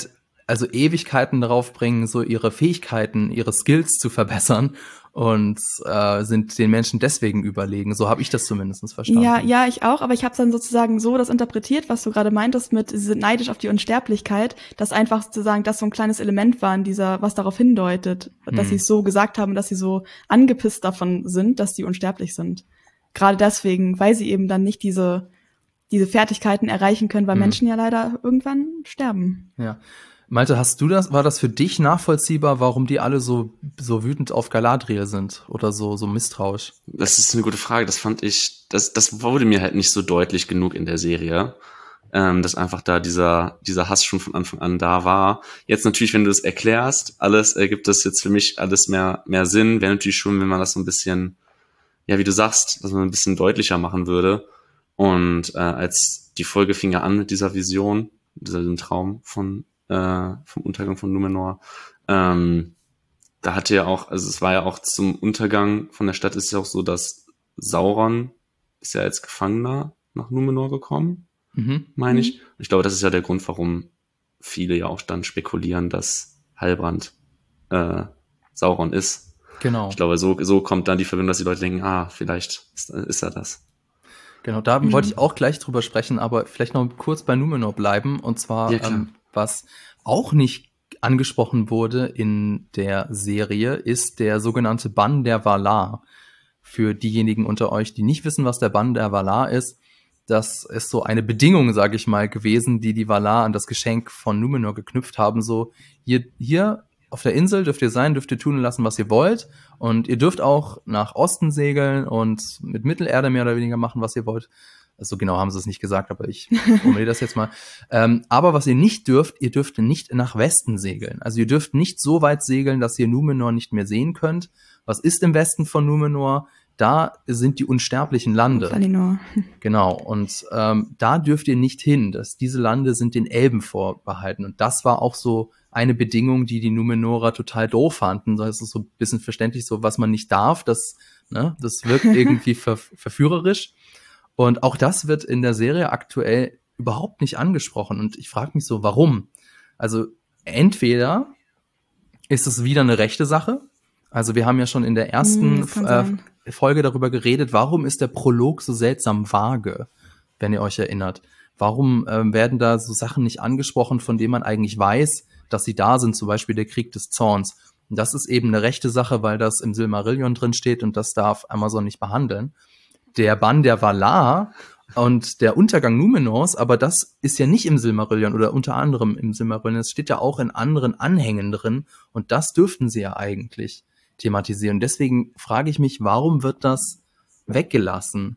also Ewigkeiten darauf bringen, so ihre Fähigkeiten, ihre Skills zu verbessern und äh, sind den Menschen deswegen überlegen. So habe ich das zumindest verstanden. Ja, ja, ich auch, aber ich habe dann sozusagen so das interpretiert, was du gerade meintest, mit sie sind neidisch auf die Unsterblichkeit, dass einfach sozusagen das so ein kleines Element war in dieser, was darauf hindeutet, dass Hm. sie es so gesagt haben, dass sie so angepisst davon sind, dass sie unsterblich sind. Gerade deswegen, weil sie eben dann nicht diese diese Fertigkeiten erreichen können, weil Hm. Menschen ja leider irgendwann sterben. Ja. Malte, hast du das, war das für dich nachvollziehbar, warum die alle so, so wütend auf Galadriel sind oder so, so misstrauisch? Das ist eine gute Frage. Das fand ich, das, das wurde mir halt nicht so deutlich genug in der Serie, ähm, dass einfach da dieser, dieser Hass schon von Anfang an da war. Jetzt natürlich, wenn du es erklärst, alles ergibt das jetzt für mich alles mehr, mehr Sinn. Wäre natürlich schon, wenn man das so ein bisschen, ja, wie du sagst, dass man ein bisschen deutlicher machen würde. Und äh, als die Folge fing ja an mit dieser Vision, diesem Traum von äh, vom Untergang von Numenor, ähm, da hatte ja auch, also es war ja auch zum Untergang von der Stadt ist ja auch so, dass Sauron ist ja als Gefangener nach Numenor gekommen, Mhm. meine ich. Und ich glaube, das ist ja der Grund, warum viele ja auch dann spekulieren, dass Halbrand äh, Sauron ist. Genau. Ich glaube, so, so kommt dann die Verbindung, dass die Leute denken, ah, vielleicht ist, ist er das. Genau, da Mhm. wollte ich auch gleich drüber sprechen, aber vielleicht noch kurz bei Numenor bleiben. Und zwar, Ja, klar. ähm, was auch nicht angesprochen wurde in der Serie, ist der sogenannte Bann der Valar. Für diejenigen unter euch, die nicht wissen, was der Bann der Valar ist, das ist so eine Bedingung, sage ich mal, gewesen, die die Valar an das Geschenk von Numenor geknüpft haben. So, hier, hier auf der Insel dürft ihr sein, dürft ihr tun und lassen, was ihr wollt. Und ihr dürft auch nach Osten segeln und mit Mittelerde mehr oder weniger machen, was ihr wollt. Also genau haben sie es nicht gesagt, aber ich formuliere das jetzt mal. Ähm, aber was ihr nicht dürft, ihr dürft nicht nach Westen segeln. Also ihr dürft nicht so weit segeln, dass ihr Numenor nicht mehr sehen könnt. Was ist im Westen von Numenor? Da sind die unsterblichen Lande. Valinor. Genau, und ähm, da dürft ihr nicht hin. Das, diese Lande sind den Elben vorbehalten. Und das war auch so eine Bedingung, die die Numenorer total doof fanden. Das ist so ein bisschen verständlich, so was man nicht darf. Das, ne, das wirkt irgendwie ver verführerisch. Und auch das wird in der Serie aktuell überhaupt nicht angesprochen. Und ich frage mich so, warum? Also entweder ist es wieder eine rechte Sache. Also wir haben ja schon in der ersten Hm, das kann äh, sein. Folge darüber geredet, warum ist der Prolog so seltsam vage, wenn ihr euch erinnert. Warum ähm, werden da so Sachen nicht angesprochen, von denen man eigentlich weiß, dass sie da sind, zum Beispiel der Krieg des Zorns. Und das ist eben eine rechte Sache, weil das im Silmarillion drin steht und das darf Amazon nicht behandeln. Der Bann der Valar und der Untergang Numenors, aber das ist ja nicht im Silmarillion oder unter anderem im Silmarillion, es steht ja auch in anderen Anhängen drin und das dürften sie ja eigentlich thematisieren. Deswegen frage ich mich, warum wird das weggelassen?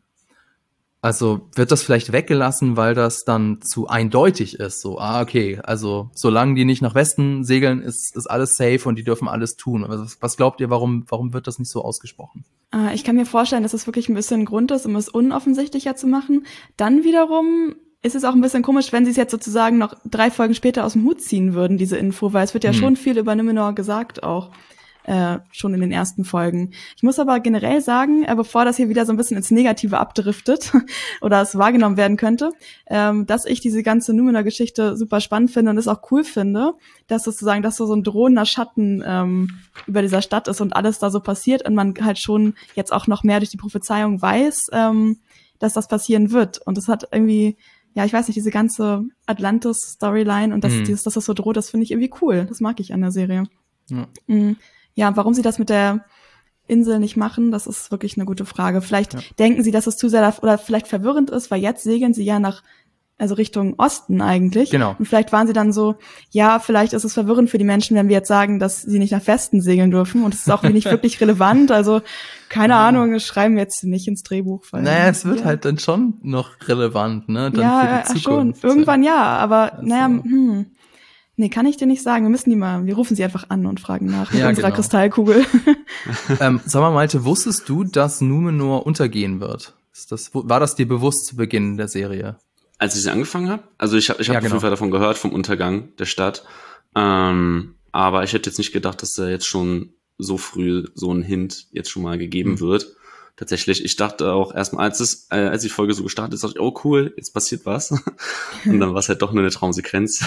Also wird das vielleicht weggelassen, weil das dann zu eindeutig ist? So, ah, okay, also solange die nicht nach Westen segeln, ist, ist alles safe und die dürfen alles tun. Was, was glaubt ihr, warum, warum wird das nicht so ausgesprochen? Äh, ich kann mir vorstellen, dass es wirklich ein bisschen ein Grund ist, um es unoffensichtlicher zu machen. Dann wiederum ist es auch ein bisschen komisch, wenn sie es jetzt sozusagen noch drei Folgen später aus dem Hut ziehen würden, diese Info, weil es wird ja Hm. schon viel über Numenor gesagt auch. Äh, schon in den ersten Folgen. Ich muss aber generell sagen, äh, bevor das hier wieder so ein bisschen ins Negative abdriftet oder es wahrgenommen werden könnte, ähm, dass ich diese ganze Numenor-Geschichte super spannend finde und es auch cool finde, dass sozusagen das so, so ein drohender Schatten ähm, über dieser Stadt ist und alles da so passiert und man halt schon jetzt auch noch mehr durch die Prophezeiung weiß, ähm, dass das passieren wird. Und es hat irgendwie, ja, ich weiß nicht, diese ganze Atlantis-Storyline und das, Mhm. dieses, dass das so droht, das finde ich irgendwie cool. Das mag ich an der Serie. Ja. Mhm. Ja, warum sie das mit der Insel nicht machen, das ist wirklich eine gute Frage. Vielleicht Ja. denken sie, dass es zu sehr oder vielleicht verwirrend ist, weil jetzt segeln sie ja nach, also Richtung Osten eigentlich. Genau. Und vielleicht waren sie dann so, ja, vielleicht ist es verwirrend für die Menschen, wenn wir jetzt sagen, dass sie nicht nach Westen segeln dürfen. Und es ist auch nicht wirklich relevant. Also keine Ja. Ahnung, das schreiben wir jetzt nicht ins Drehbuch. Weil, Naja, es wird ja. halt dann schon noch relevant, ne? Dann ja, für die ja, Zukunft. schon. Irgendwann ja, aber Also- naja, hm. Nee, kann ich dir nicht sagen. Wir müssen die mal, wir rufen sie einfach an und fragen nach mit Ja, unserer genau. Kristallkugel. ähm, sag mal, Malte, wusstest du, dass Numenor untergehen wird? Ist das, war das dir bewusst zu Beginn der Serie? Als ich sie angefangen habe, also ich habe ich hab Ja, auf genau. jeden Fall davon gehört, vom Untergang der Stadt. Ähm, aber ich hätte jetzt nicht gedacht, dass da jetzt schon so früh so ein Hint jetzt schon mal gegeben Mhm. wird. Tatsächlich, ich dachte auch erstmal, als es, äh, als die Folge so gestartet ist, dachte ich, oh cool, jetzt passiert was. Und dann war es halt doch nur eine Traumsequenz.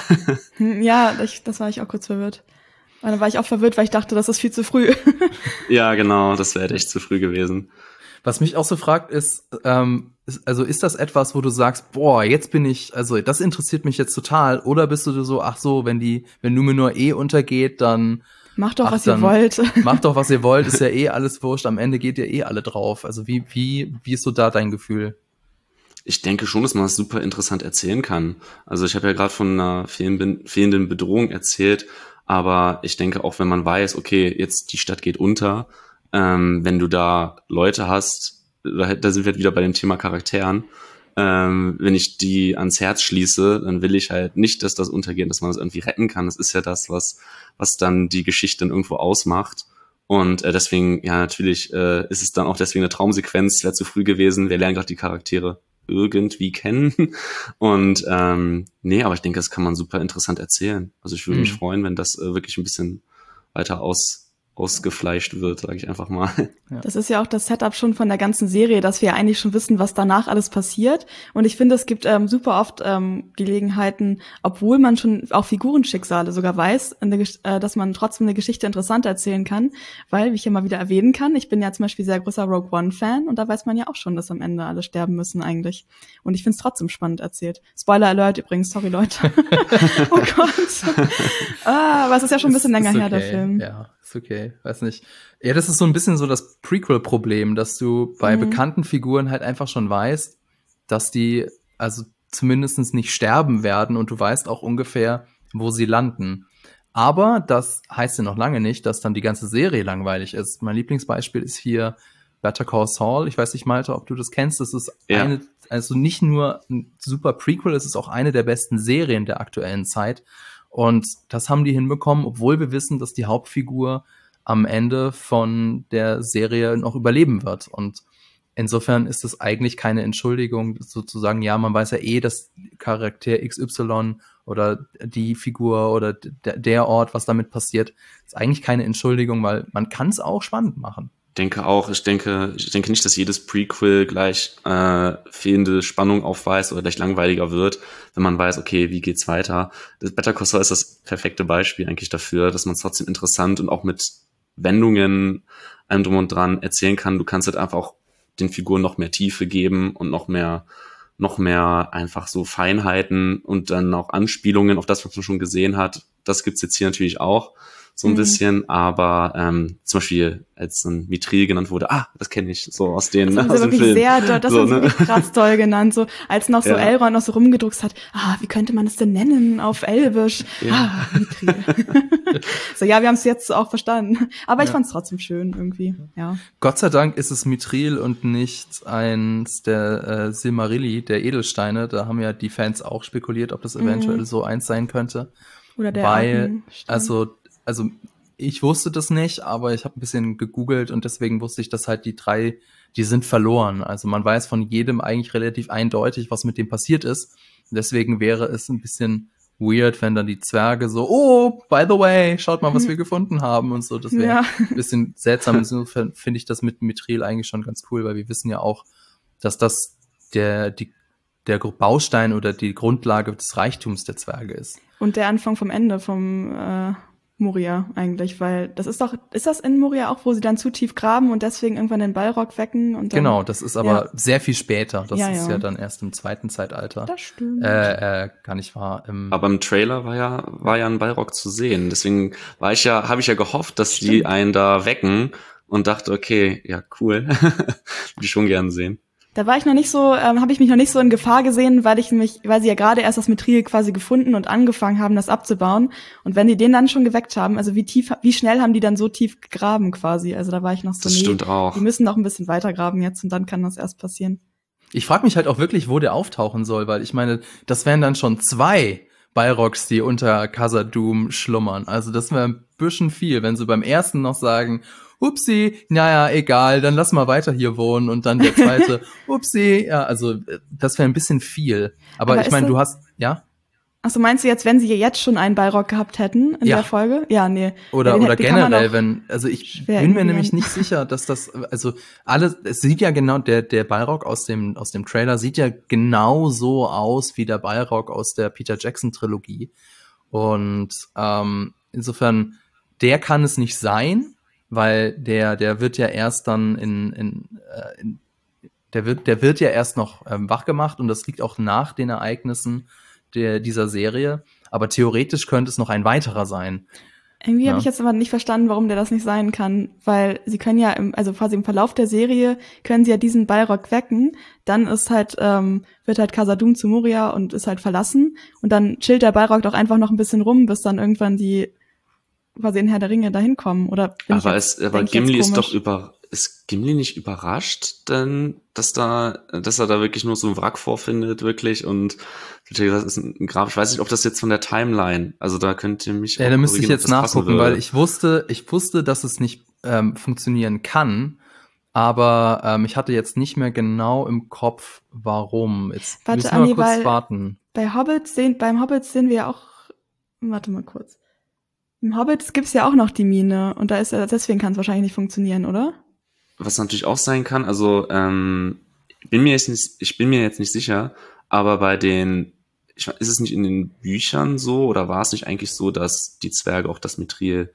Ja, ich, das war ich auch kurz verwirrt. Und dann war ich auch verwirrt, weil ich dachte, das ist viel zu früh. Ja, genau, das wäre echt zu früh gewesen. Was mich auch so fragt, ist, ähm, ist, also ist das etwas, wo du sagst, boah, jetzt bin ich, also das interessiert mich jetzt total, oder bist du so, ach so, wenn die, wenn Numenor eh untergeht, dann Macht doch, ach, was dann, ihr wollt. Macht doch, was ihr wollt, ist ja eh alles wurscht, am Ende geht ihr eh alle drauf. Also wie, wie, wie ist so da dein Gefühl? Ich denke schon, dass man das super interessant erzählen kann. Also ich habe ja gerade von einer fehlenden, fehlenden Bedrohung erzählt, aber ich denke auch, wenn man weiß, okay, jetzt die Stadt geht unter, ähm, wenn du da Leute hast, da, da sind wir halt wieder bei dem Thema Charakteren, ähm, wenn ich die ans Herz schließe, dann will ich halt nicht, dass das untergeht, dass man das irgendwie retten kann. Das ist ja das, was was dann die Geschichte dann irgendwo ausmacht. Und äh, deswegen, ja, natürlich äh, ist es dann auch deswegen eine Traumsequenz, wäre zu früh gewesen. Wir lernen gerade die Charaktere irgendwie kennen. Und ähm, nee, aber ich denke, das kann man super interessant erzählen. Also ich würde Mhm. mich freuen, wenn das äh, wirklich ein bisschen weiter aus ausgefleischt wird, sage ich einfach mal. Ja. Das ist ja auch das Setup schon von der ganzen Serie, dass wir eigentlich schon wissen, was danach alles passiert. Und ich finde, es gibt ähm, super oft ähm, Gelegenheiten, obwohl man schon auch Figurenschicksale sogar weiß, in der, Gesch- äh, dass man trotzdem eine Geschichte interessant erzählen kann. Weil, wie ich ja mal wieder erwähnen kann, ich bin ja zum Beispiel sehr großer Rogue One-Fan und da weiß man ja auch schon, dass am Ende alle sterben müssen eigentlich. Und ich finde es trotzdem spannend erzählt. Spoiler Alert übrigens, sorry Leute. Oh Gott. Ah, aber es ist ja schon ein bisschen Ist- länger ist her, der okay. Film. Ja, ist okay, weiß nicht. Ja, das ist so ein bisschen so das Prequel-Problem, dass du bei Mhm. bekannten Figuren halt einfach schon weißt, dass die also zumindest nicht sterben werden und du weißt auch ungefähr, wo sie landen. Aber das heißt ja noch lange nicht, dass dann die ganze Serie langweilig ist. Mein Lieblingsbeispiel ist hier Better Call Saul. Ich weiß nicht, Malte, ob du das kennst. Das ist Ja. eine, also nicht nur ein super Prequel, es ist auch eine der besten Serien der aktuellen Zeit. Und das haben die hinbekommen, obwohl wir wissen, dass die Hauptfigur am Ende von der Serie noch überleben wird. Und insofern ist es eigentlich keine Entschuldigung, sozusagen, ja, man weiß ja eh, dass Charakter X Y oder die Figur oder d- der Ort, was damit passiert, ist eigentlich keine Entschuldigung, weil man kann es auch spannend machen. Denke auch, ich denke, ich denke nicht, dass jedes Prequel gleich äh, fehlende Spannung aufweist oder gleich langweiliger wird, wenn man weiß, okay, wie geht's weiter. Das Better Call Saul ist das perfekte Beispiel eigentlich dafür, dass man es trotzdem interessant und auch mit Wendungen, allem drum und dran erzählen kann. Du kannst halt einfach auch den Figuren noch mehr Tiefe geben und noch mehr, noch mehr einfach so Feinheiten und dann auch Anspielungen auf das, was man schon gesehen hat. Das gibt's jetzt hier natürlich auch so ein Mhm. bisschen, aber ähm, zum Beispiel als ein Mithril genannt wurde, ah, das kenne ich so aus den, Das haben aus sie den wirklich Filmen. sehr, do- das So, haben sie ne? wirklich krass toll genannt. So, als noch so Ja. Elrond noch so rumgedruckt hat, ah, wie könnte man es denn nennen auf Elbisch? Ja. Ah, Mithril. So, ja, wir haben es jetzt auch verstanden. Aber ich Ja. fand es trotzdem schön irgendwie, ja. Gott sei Dank ist es Mithril und nicht eins der äh, Silmarilli, der Edelsteine. Da haben ja die Fans auch spekuliert, ob das eventuell Mhm. so eins sein könnte. Oder der Weil, Arkenstein. also, also ich wusste das nicht, aber ich habe ein bisschen gegoogelt und deswegen wusste ich, dass halt die drei, die sind verloren. Also man weiß von jedem eigentlich relativ eindeutig, was mit dem passiert ist. Deswegen wäre es ein bisschen weird, wenn dann die Zwerge so, oh, by the way, schaut mal, was wir gefunden haben und so. Das wäre Ja. ein bisschen seltsam. Insofern finde ich das mit Mithril eigentlich schon ganz cool, weil wir wissen ja auch, dass das der, die, der Baustein oder die Grundlage des Reichtums der Zwerge ist. Und der Anfang vom Ende vom äh, Moria eigentlich, weil das ist doch, ist das in Moria auch, wo sie dann zu tief graben und deswegen irgendwann den Balrog wecken und dann, Genau, das ist aber Ja. sehr viel später. Das Ja, ist ja. ja. dann erst im zweiten Zeitalter. Das stimmt. Äh, äh, gar nicht wahr. Im, Aber im Trailer war ja, war ja ein Balrog zu sehen. Deswegen war ich ja, habe ich ja gehofft, dass die Stimmt. einen da wecken und dachte, okay, ja, cool. Würde ich schon gern sehen. Da war ich noch nicht so, ähm, habe ich mich noch nicht so in Gefahr gesehen, weil ich mich, weil sie ja gerade erst das Mithril quasi gefunden und angefangen haben, das abzubauen. Und wenn die den dann schon geweckt haben, also wie tief, wie schnell haben die dann so tief gegraben quasi? Also da war ich noch so, Das nee, stimmt auch. die müssen noch ein bisschen weiter graben jetzt und dann kann das erst passieren. ich frage mich halt auch wirklich, wo der auftauchen soll, weil ich meine, das wären dann schon zwei Balrogs, die unter Khazad-dûm schlummern. Also das wäre ein bisschen viel, wenn sie beim ersten noch sagen, upsi, naja, egal, dann lass mal weiter hier wohnen und dann der zweite, upsi, ja, also äh, das wäre ein bisschen viel. Aber, Aber ich ist meine, das- du hast, ja? Achso, meinst du jetzt, wenn sie jetzt schon einen Balrog gehabt hätten in Ja. der Folge? Ja, nee. Oder, ja, den, oder den kann man generell, doch wenn, also ich schwer bin mir irgendwie nämlich an- nicht sicher, dass das, also alles, es sieht ja genau, der, der Balrog aus dem, aus dem Trailer sieht ja genau so aus wie der Balrog aus der Peter Jackson Trilogie. Und ähm, insofern, der kann es nicht sein, weil der, der wird ja erst dann in, in, äh, in der wird, der wird ja erst noch ähm, wach gemacht und das liegt auch nach den Ereignissen der, dieser Serie. Aber theoretisch könnte es noch ein weiterer sein. Irgendwie Ja. habe ich jetzt aber nicht verstanden, warum der das nicht sein kann, weil sie können ja, im, also quasi im Verlauf der Serie können sie ja diesen Balrog wecken, dann ist halt, ähm, wird halt Khazad-dûm zu Moria und ist halt verlassen und dann chillt der Balrog doch einfach noch ein bisschen rum, bis dann irgendwann die quasi in Herr der Ringe dahin kommen, oder? bin ich Aber, jetzt- es, aber denk ich jetzt Gimli ist komisch? doch über, ist Gimli nicht überrascht, denn, dass da, dass er da wirklich nur so ein Wrack vorfindet, wirklich, und, wie gesagt, ist ein Grab. Ich weiß nicht, ob das jetzt von der Timeline, also da könnt ihr mich Ja, auch da müsste ich korrigieren, ob jetzt das passen nachgucken, würde. weil ich wusste, ich wusste, dass es nicht ähm, funktionieren kann, aber ähm, ich hatte jetzt nicht mehr genau im Kopf, warum. Jetzt Warte, müssen wir mal Anni, kurz weil- warten. Bei Hobbits sehen, beim Hobbits sehen wir ja auch, warte mal kurz. Im Hobbits gibt's ja auch noch die Mine und da ist ja, deswegen kann es wahrscheinlich nicht funktionieren, oder? Was natürlich auch sein kann, also ähm, ich bin mir jetzt nicht, ich bin mir jetzt nicht sicher, aber bei den, ich, ist es nicht in den Büchern so oder war es nicht eigentlich so, dass die Zwerge auch das Mithril,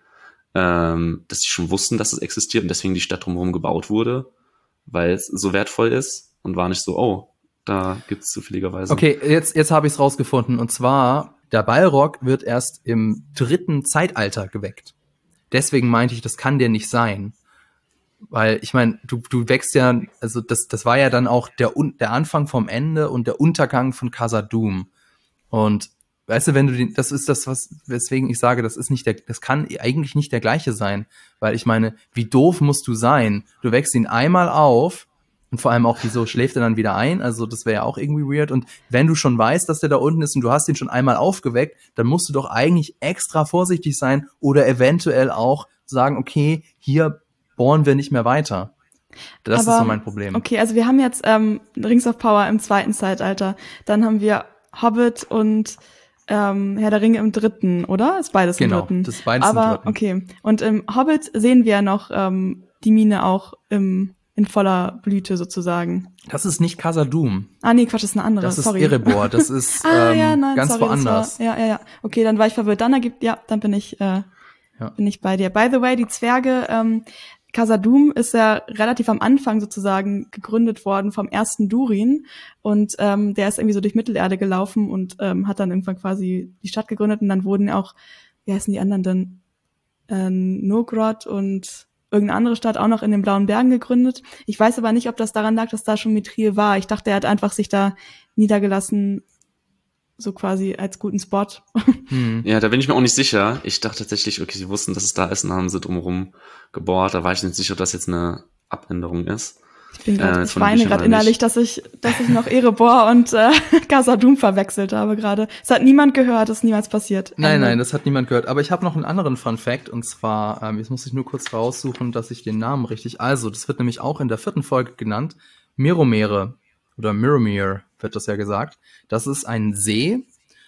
ähm, dass sie schon wussten, dass es existiert und deswegen die Stadt drumherum gebaut wurde, weil es so wertvoll ist und war nicht so, oh, da gibt's zufälligerweise. Okay, jetzt, jetzt habe ich es rausgefunden. Und zwar, der Balrog wird erst im dritten Zeitalter geweckt. Deswegen meinte ich, das kann der nicht sein. Weil, ich meine, du, du wächst ja, also das, das war ja dann auch der, Un- der Anfang vom Ende und der Untergang von Khazad-dûm. Und weißt du, wenn du den, das ist das, was, weswegen ich sage, das ist nicht der, das kann eigentlich nicht der gleiche sein. Weil ich meine, wie doof musst du sein? Du wächst ihn einmal auf und vor allem auch, wieso schläft er dann wieder ein? Also das wäre ja auch irgendwie weird. Und wenn du schon weißt, dass der da unten ist und du hast ihn schon einmal aufgeweckt, dann musst du doch eigentlich extra vorsichtig sein oder eventuell auch sagen, okay, hier bohren wir nicht mehr weiter. Das Aber, ist so mein Problem. Okay, also wir haben jetzt ähm, Rings of Power im zweiten Zeitalter. Dann haben wir Hobbit und ähm, Herr der Ringe im dritten, oder? Ist beides Genau, im dritten. das ist beides im Aber dritten. okay. Und im Hobbit sehen wir ja noch ähm, die Mine auch im, in voller Blüte sozusagen. Das ist nicht Khazad-dûm. Ah, nee, Quatsch, das ist eine andere. Das ist sorry. Erebor. Das ist ah, ähm, ja, nein, ganz sorry, woanders. Das war, ja, ja, ja. Okay, dann war ich verwirrt. Dann ergibt, ja, dann bin ich, äh, Ja. bin ich bei dir. By the way, die Zwerge, ähm, Khazad-dûm ist ja relativ am Anfang sozusagen gegründet worden vom ersten Durin und ähm, der ist irgendwie so durch Mittelerde gelaufen und ähm, hat dann irgendwann quasi die Stadt gegründet und dann wurden auch, wie heißen die anderen denn, äh, Nogrod und irgendeine andere Stadt auch noch in den Blauen Bergen gegründet. Ich weiß aber nicht, ob das daran lag, dass da schon Mithril war. Ich dachte, er hat einfach sich da niedergelassen, so quasi als guten Spot. Hm. Ja, da bin ich mir auch nicht sicher. Ich dachte tatsächlich, okay, sie wussten, dass es da ist und dann haben sie drumherum gebohrt. Da war ich nicht sicher, ob das jetzt eine Abänderung ist. Ich bin grad, Äh, ich von den weine Büchern gerade oder innerlich, nicht? dass ich, dass ich noch Erebor und äh, Khazad-dûm verwechselt habe gerade. Es hat niemand gehört, es ist niemals passiert. Nein, Ende. nein, das hat niemand gehört. Aber ich habe noch einen anderen Fun Fact und zwar, ähm, jetzt muss ich nur kurz raussuchen, dass ich den Namen richtig. Also, das wird nämlich auch in der vierten Folge genannt. Miromere oder Miromere wird das ja gesagt. Das ist ein See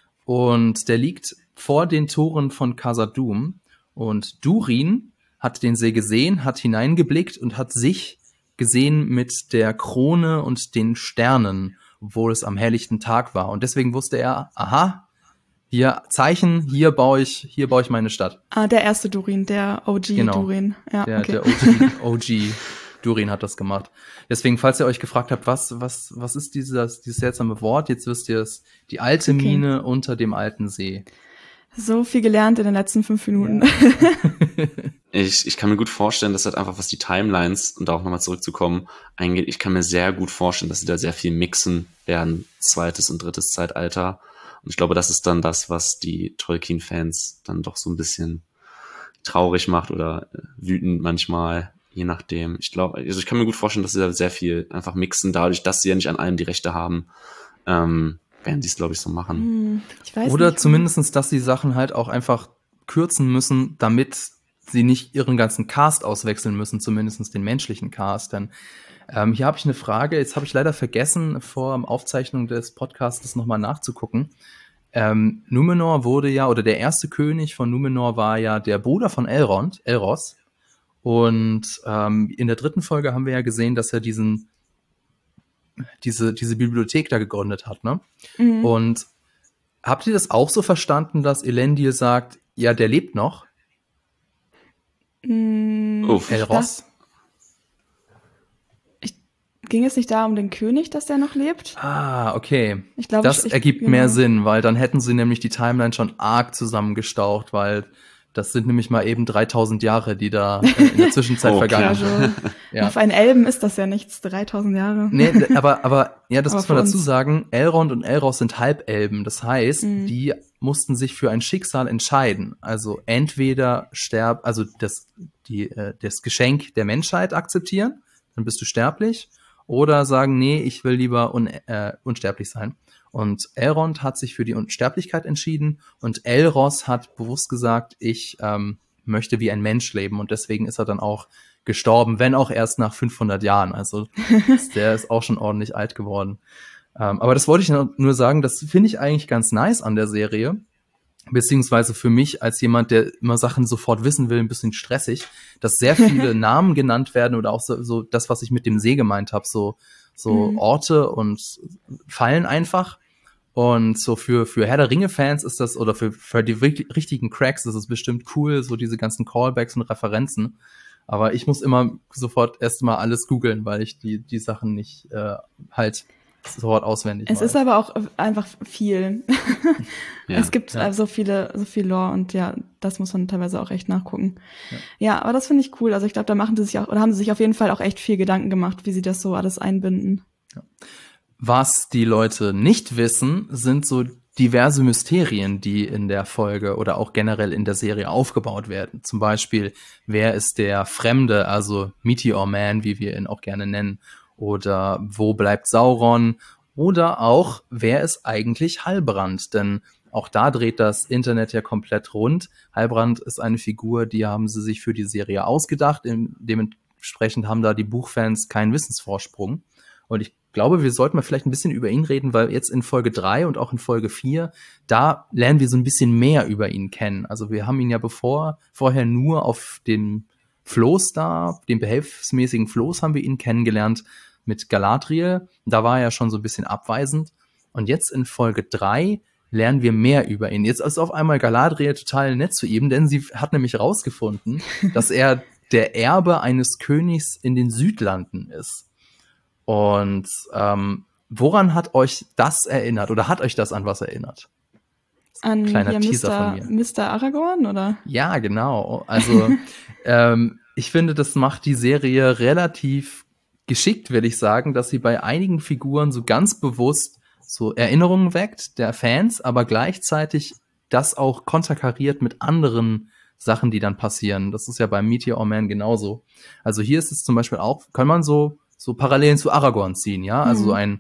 und der liegt vor den Toren von Khazad-dûm und Durin hat den See gesehen, hat hineingeblickt und hat sich gesehen mit der Krone und den Sternen, obwohl es am helllichten Tag war. Und deswegen wusste er, aha, hier Zeichen, hier baue ich, hier baue ich meine Stadt. Ah, der erste Durin, der O G Genau. Durin. Ja, Der, okay. der O G, O G Durin hat das gemacht. Deswegen, falls ihr euch gefragt habt, was, was, was ist dieses, dieses seltsame Wort, jetzt wisst ihr es, die alte Okay. Mine unter dem alten See. So viel gelernt in den letzten fünf Minuten. Ich, ich kann mir gut vorstellen, dass halt einfach, was die Timelines, und da auch nochmal zurückzukommen, eingeht, ich kann mir sehr gut vorstellen, dass sie da sehr viel mixen werden, zweites und drittes Zeitalter. Und ich glaube, das ist dann das, was die Tolkien-Fans dann doch so ein bisschen traurig macht oder äh, wütend manchmal, je nachdem. Ich glaube, also ich kann mir gut vorstellen, dass sie da sehr viel einfach mixen, dadurch, dass sie ja nicht an allem die Rechte haben, ähm, werden die es, glaube ich, so machen. Hm, ich weiß Oder nicht. zumindestens, dass die Sachen halt auch einfach kürzen müssen, damit sie nicht ihren ganzen Cast auswechseln müssen, zumindestens den menschlichen Cast. Denn ähm, hier habe ich eine Frage, jetzt habe ich leider vergessen, vor der Aufzeichnung des Podcasts nochmal nachzugucken. ähm, Numenor wurde ja, oder der erste König von Numenor war ja der Bruder von Elrond, Elros. Und ähm, in der dritten Folge haben wir ja gesehen, dass er diesen diese diese Bibliothek da gegründet hat, ne? Mhm. Und habt ihr das auch so verstanden, dass Elendil sagt, ja, der lebt noch, Mm, Uff. ich Elros? dacht- Ging es nicht da um den König, dass der noch lebt? Ah, okay. Ich glaube, Das ich- ich- ergibt genau. mehr Sinn, weil dann hätten sie nämlich die Timeline schon arg zusammengestaucht, weil das sind nämlich mal eben dreitausend Jahre, die da äh, in der Zwischenzeit Oh, vergangen klar. sind. Also, Ja. auf einen Elben ist das ja nichts, dreitausend Jahre. Nee, d- aber, aber, ja, das Aber muss man für dazu uns. sagen, Elrond und Elros sind Halbelben. Das heißt, Mhm. die mussten sich für ein Schicksal entscheiden. Also entweder sterb, also das, die, äh, das Geschenk der Menschheit akzeptieren, dann bist du sterblich, oder sagen, nee, ich will lieber un, äh, unsterblich sein. Und Elrond hat sich für die Unsterblichkeit entschieden und Elros hat bewusst gesagt, ich ähm, möchte wie ein Mensch leben, und deswegen ist er dann auch gestorben, wenn auch erst nach fünfhundert Jahren. Also der ist auch schon ordentlich alt geworden. Ähm, aber das wollte ich nur nur sagen, das finde ich eigentlich ganz nice an der Serie. Beziehungsweise für mich als jemand, der immer Sachen sofort wissen will, ein bisschen stressig, dass sehr viele Namen genannt werden oder auch so, so das, was ich mit dem See gemeint habe, so, so Mhm. Orte und Fallen einfach. Und so für, für Herr der Ringe-Fans ist das, oder für, für die wirklich richtigen Cracks ist es bestimmt cool, so diese ganzen Callbacks und Referenzen. Aber ich muss immer sofort erstmal alles googeln, weil ich die, die Sachen nicht äh, halt sofort auswendig Es weiß. ist aber auch einfach viel. Ja. Es gibt Ja. äh, so viele, so viel Lore, und ja, das muss man teilweise auch echt nachgucken. Ja. Ja, aber das finde ich cool. Also ich glaube, da machen sie sich auch, oder haben sie sich auf jeden Fall auch echt viel Gedanken gemacht, wie sie das so alles einbinden. Was die Leute nicht wissen, sind so diverse Mysterien, die in der Folge oder auch generell in der Serie aufgebaut werden. Zum Beispiel, wer ist der Fremde, also Meteor Man, wie wir ihn auch gerne nennen, oder wo bleibt Sauron, oder auch, wer ist eigentlich Halbrand, denn auch da dreht das Internet ja komplett rund. Halbrand ist eine Figur, die haben sie sich für die Serie ausgedacht, dementsprechend haben da die Buchfans keinen Wissensvorsprung. Und ich glaube, wir sollten mal vielleicht ein bisschen über ihn reden, weil jetzt in Folge drei und auch in Folge vier, da lernen wir so ein bisschen mehr über ihn kennen. Also wir haben ihn ja bevor, vorher nur auf dem Floß da, dem behelfsmäßigen Floß haben wir ihn kennengelernt mit Galadriel. Da war er ja schon so ein bisschen abweisend. Und jetzt in Folge drei lernen wir mehr über ihn. Jetzt ist auf einmal Galadriel total nett zu ihm, denn sie hat nämlich rausgefunden, dass er der Erbe eines Königs in den Südlanden ist. Und ähm, woran hat euch das erinnert, oder hat euch das an was erinnert? An Kleiner hier Teaser Mister von mir. Mister Aragorn, oder? Ja, genau. Also ähm, ich finde, das macht die Serie relativ geschickt, will ich sagen, dass sie bei einigen Figuren so ganz bewusst so Erinnerungen weckt der Fans, aber gleichzeitig das auch konterkariert mit anderen Sachen, die dann passieren. Das ist ja bei Meteor Man genauso. Also hier ist es zum Beispiel auch, kann man so so Parallelen zu Aragorn ziehen, ja? Also Mhm. ein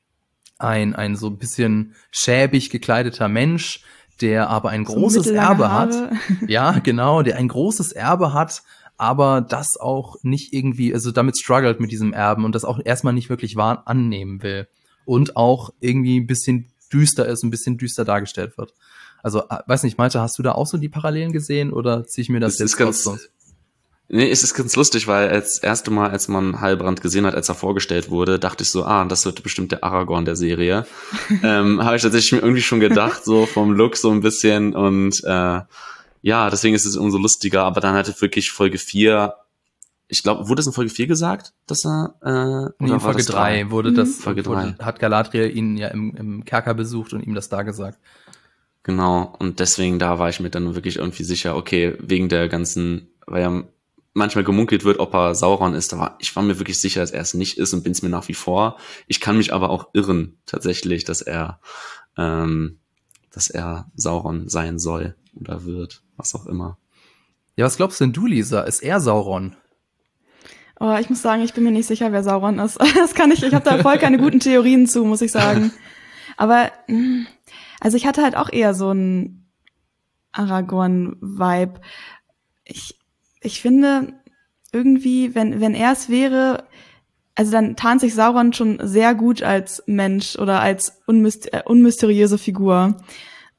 ein ein so ein bisschen schäbig gekleideter Mensch, der aber ein So großes mittellange Erbe hat. Haare. Ja, genau, der ein großes Erbe hat, aber das auch nicht irgendwie, also damit struggelt mit diesem Erben und das auch erstmal nicht wirklich wahr annehmen will. Und auch irgendwie ein bisschen düster ist, ein bisschen düster dargestellt wird. Also, äh, weiß nicht, Malte, hast du da auch so die Parallelen gesehen oder ziehe ich mir das Es jetzt ist ganz, trotzdem? nee, es ist ganz lustig, weil als erste Mal, als man Halbrand gesehen hat, als er vorgestellt wurde, dachte ich so, ah, das wird bestimmt der Aragorn der Serie. ähm, habe ich tatsächlich mir irgendwie schon gedacht, so vom Look so ein bisschen, und äh, ja, deswegen ist es umso lustiger, aber dann hatte wirklich Folge vier, ich glaube, wurde es in Folge vier gesagt, dass er, äh, Nee, oder in war Folge das drei wurde Mhm. das, Folge wurde, drei. hat Galadriel ihn ja im, im Kerker besucht und ihm das da gesagt. Genau, und deswegen da war ich mir dann wirklich irgendwie sicher, okay, wegen der ganzen, weil ja manchmal gemunkelt wird, ob er Sauron ist, da war, ich war mir wirklich sicher, dass er es nicht ist und bin es mir nach wie vor. Ich kann mich aber auch irren, tatsächlich, dass er, ähm, dass er Sauron sein soll oder wird, was auch immer. Ja, was glaubst denn du, Lisa? Ist er Sauron? Oh, ich muss sagen, ich bin mir nicht sicher, wer Sauron ist. Das kann ich, ich habe da voll keine guten Theorien zu, muss ich sagen. Aber, mh, also ich hatte halt auch eher so einen Aragorn-Vibe. Ich, ich finde irgendwie, wenn, wenn er es wäre, also dann tarnt sich Sauron schon sehr gut als Mensch oder als unmyst- äh, unmysteriöse Figur.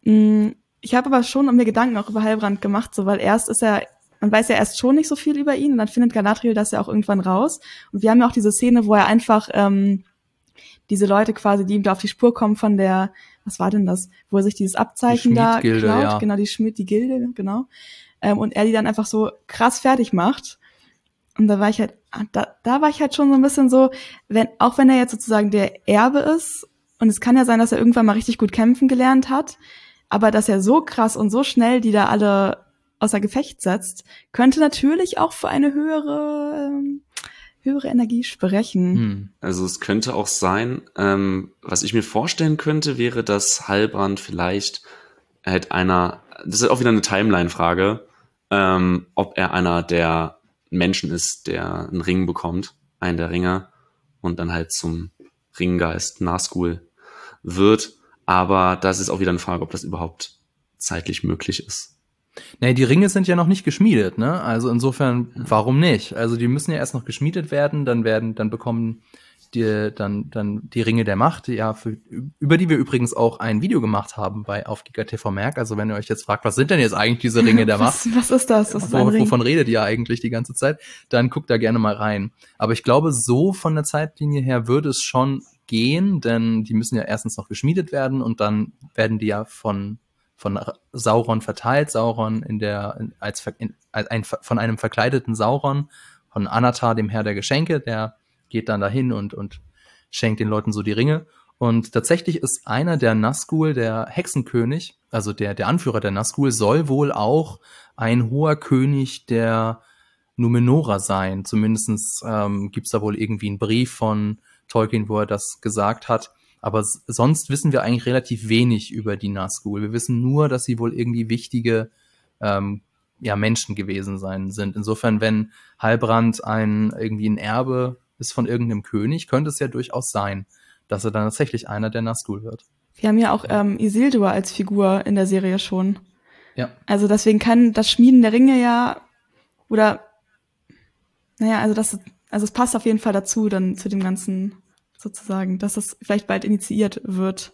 Ich habe aber schon mir Gedanken auch über Halbrand gemacht, so weil erst ist er, man weiß ja erst schon nicht so viel über ihn und dann findet Galadriel das ja auch irgendwann raus. Und wir haben ja auch diese Szene, wo er einfach ähm, diese Leute quasi, die ihm da auf die Spur kommen von der, was war denn das, wo er sich dieses Abzeichen da klaut, ja. Genau, die Schmied, die Gilde, genau. Ähm, und er die dann einfach so krass fertig macht. Und da war ich halt, da, da war ich halt schon so ein bisschen so, wenn, auch wenn er jetzt sozusagen der Erbe ist, und es kann ja sein, dass er irgendwann mal richtig gut kämpfen gelernt hat, aber dass er so krass und so schnell die da alle außer Gefecht setzt, könnte natürlich auch für eine höhere, ähm, höhere Energie sprechen. Also es könnte auch sein, ähm, was ich mir vorstellen könnte, wäre, dass Halbrand vielleicht halt einer, das ist auch wieder eine Timeline-Frage, ähm, ob er einer der Menschen ist, der einen Ring bekommt, einen der Ringe, und dann halt zum Ringgeist Nazgul wird. Aber das ist auch wieder eine Frage, ob das überhaupt zeitlich möglich ist. Nee, die Ringe sind ja noch nicht geschmiedet, ne? Also insofern, warum nicht? Also die müssen ja erst noch geschmiedet werden, dann werden, dann bekommen die, dann, dann die Ringe der Macht, ja, für, über die wir übrigens auch ein Video gemacht haben bei auf GigaTV Merk. Also wenn ihr euch jetzt fragt, was sind denn jetzt eigentlich diese Ringe der Macht? was, was ist das? Was ist Wo, ein Ring? Wovon redet ihr eigentlich die ganze Zeit? Dann guckt da gerne mal rein. Aber ich glaube, so von der Zeitlinie her würde es schon gehen, denn die müssen ja erstens noch geschmiedet werden und dann werden die ja von von Sauron verteilt. Sauron in der als, in, als ein, von einem verkleideten Sauron, von Anatar, dem Herr der Geschenke, der geht dann dahin und und schenkt den Leuten so die Ringe. Und tatsächlich ist einer der Nazgul, der Hexenkönig, also der der Anführer der Nazgul, soll wohl auch ein hoher König der Numenora sein. Zumindestens ähm, gibt's da wohl irgendwie einen Brief von Tolkien, wo er das gesagt hat. Aber s- sonst wissen wir eigentlich relativ wenig über die Nazgul. Wir wissen nur, dass sie wohl irgendwie wichtige ähm, ja, Menschen gewesen sein sind. Insofern, wenn Halbrand ein irgendwie ein Erbe ist von irgendeinem König, könnte es ja durchaus sein, dass er dann tatsächlich einer der Nazgul wird. Wir haben ja auch ähm, Isildur als Figur in der Serie schon. Ja. Also deswegen kann das Schmieden der Ringe ja, oder, naja, also das, also es passt auf jeden Fall dazu, dann zu dem Ganzen sozusagen, dass es vielleicht bald initiiert wird.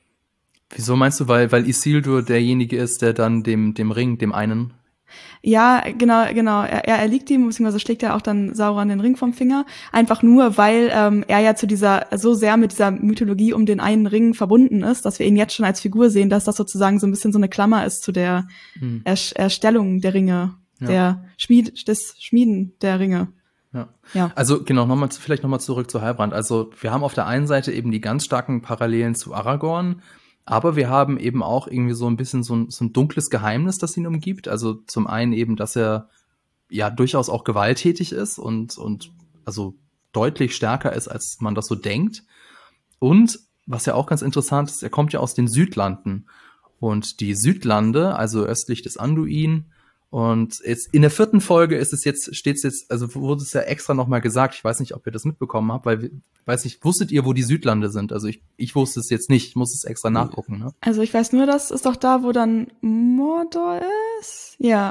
Wieso meinst du, weil, weil Isildur derjenige ist, der dann dem, dem Ring, dem einen. Ja, genau, genau. Er, er erliegt ihm, beziehungsweise schlägt er auch dann Sauron den Ring vom Finger. Einfach nur, weil ähm, er ja zu dieser, so sehr mit dieser Mythologie um den einen Ring verbunden ist, dass wir ihn jetzt schon als Figur sehen, dass das sozusagen so ein bisschen so eine Klammer ist zu der Hm. Er- Erstellung der Ringe, Ja. der Schmied, des Schmieden der Ringe. Ja. Ja. Also genau, nochmal vielleicht nochmal zurück zu Halbrand. Also wir haben auf der einen Seite eben die ganz starken Parallelen zu Aragorn, aber wir haben eben auch irgendwie so ein bisschen so ein, so ein dunkles Geheimnis, das ihn umgibt. Also zum einen eben, dass er ja durchaus auch gewalttätig ist und, und also deutlich stärker ist, als man das so denkt. Und was ja auch ganz interessant ist, er kommt ja aus den Südlanden. Und die Südlande, also östlich des Anduin, und jetzt in der vierten Folge ist es jetzt, steht's jetzt, also wurde es ja extra nochmal gesagt, ich weiß nicht, ob ihr das mitbekommen habt, weil, weiß nicht, wusstet ihr, wo die Südlande sind? Also ich, ich wusste es jetzt nicht, ich muss es extra nachgucken, ne? Also ich weiß nur, das ist doch da, wo dann Mordor ist. Ja.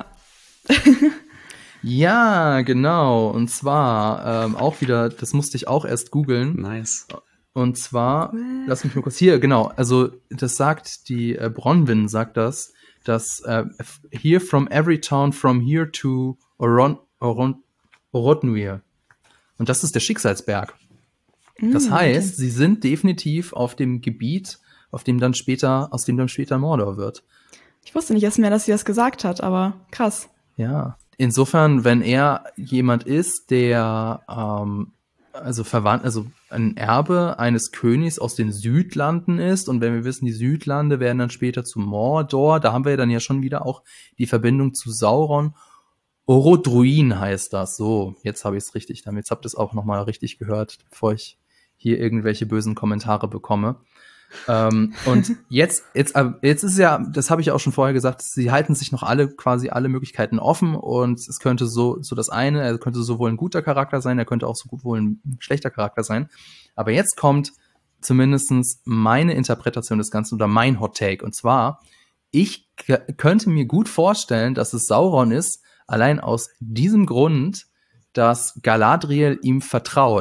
Ja, genau, und zwar ähm, auch wieder, das musste ich auch erst googeln, Nice. und zwar, lass mich mal kurz, hier, genau, also das sagt, die äh, Bronwyn sagt das, dass äh, here from every town from here to Oron, Oron, Orodnuir. Und das ist der Schicksalsberg. Das Mm, heißt, okay. sie sind definitiv auf dem Gebiet, auf dem dann später, aus dem dann später Mordor wird. Ich wusste nicht erst mehr, dass sie das gesagt hat, aber krass. Ja. Insofern, wenn er jemand ist, der ähm, also verwandt, also ein Erbe eines Königs aus den Südlanden ist, und wenn wir wissen, die Südlande werden dann später zu Mordor, da haben wir dann ja schon wieder auch die Verbindung zu Sauron. Orodruin heißt das. So, jetzt habe ich es richtig, damit jetzt habt ihr es auch nochmal richtig gehört, bevor ich hier irgendwelche bösen Kommentare bekomme. ähm, und jetzt, jetzt, äh, jetzt ist ja, das habe ich ja auch schon vorher gesagt, sie halten sich noch alle, quasi alle Möglichkeiten offen, und es könnte so, so das eine, er könnte sowohl ein guter Charakter sein, er könnte auch so gut wohl ein schlechter Charakter sein. Aber jetzt kommt zumindestens meine Interpretation des Ganzen oder mein Hot Take. Und zwar, ich k- könnte mir gut vorstellen, dass es Sauron ist, allein aus diesem Grund, dass Galadriel ihm vertraut.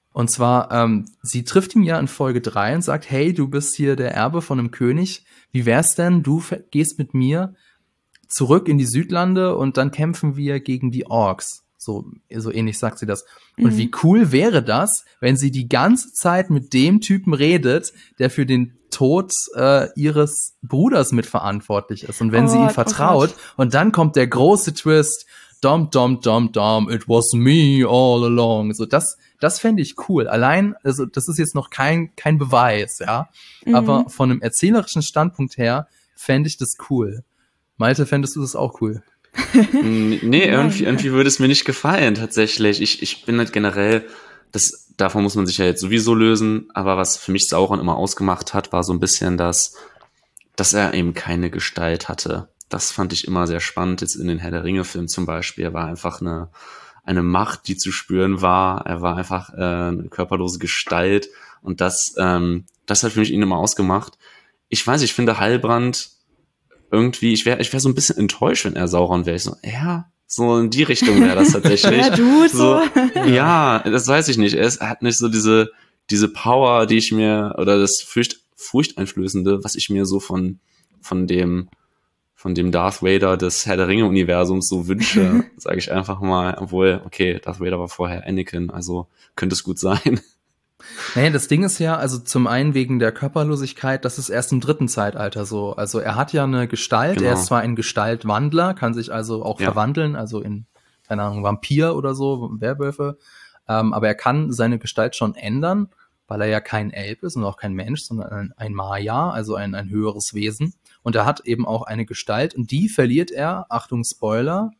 Und zwar, ähm, sie trifft ihn ja in Folge drei und sagt, hey, du bist hier der Erbe von einem König. Wie wär's denn, du f- gehst mit mir zurück in die Südlande und dann kämpfen wir gegen die Orks. So, so ähnlich sagt sie das. Mhm. Und wie cool wäre das, wenn sie die ganze Zeit mit dem Typen redet, der für den Tod äh, ihres Bruders mitverantwortlich ist. Und wenn Oh, sie ihm oh vertraut Gott. und dann kommt der große Twist, dom, dom, dom, dom, it was me all along. So, das, das fände ich cool. Allein, also, das ist jetzt noch kein, kein Beweis, ja. Mhm. Aber von einem erzählerischen Standpunkt her fände ich das cool. Malte, fändest du das auch cool? Nee, irgendwie, irgendwie würde es mir nicht gefallen, tatsächlich. Ich, ich bin halt generell, das, davon muss man sich ja jetzt sowieso lösen, aber was für mich Sauron immer ausgemacht hat, war so ein bisschen das, dass er eben keine Gestalt hatte. Das fand ich immer sehr spannend, jetzt in den Herr der Ringe-Filmen zum Beispiel. Er war einfach eine, eine Macht, die zu spüren war. Er war einfach äh, eine körperlose Gestalt und das, ähm, das hat für mich ihn immer ausgemacht. Ich weiß, ich finde Heilbrand irgendwie, ich wäre ich wär so ein bisschen enttäuscht, wenn er Sauron wäre. Ich so, ja, so in die Richtung wäre das tatsächlich. Ja, Dude, so. Ja, das weiß ich nicht. Er, ist, er hat nicht so diese, diese Power, die ich mir, oder das Furcht, Furchteinflößende, was ich mir so von, von dem, von dem Darth Vader des Herr der Ringe-Universums so wünsche, sage ich einfach mal. Obwohl, okay, Darth Vader war vorher Anakin, also könnte es gut sein. Naja, das Ding ist ja, also zum einen wegen der Körperlosigkeit, das ist erst im dritten Zeitalter so. Also er hat ja eine Gestalt, Genau. er ist zwar ein Gestaltwandler, kann sich also auch Ja. verwandeln, also in, keine Ahnung, Vampir oder so, Werwölfe, ähm, aber er kann seine Gestalt schon ändern, weil er ja kein Elb ist und auch kein Mensch, sondern ein, ein Maya, also ein, ein höheres Wesen. Und er hat eben auch eine Gestalt und die verliert er, Achtung Spoiler,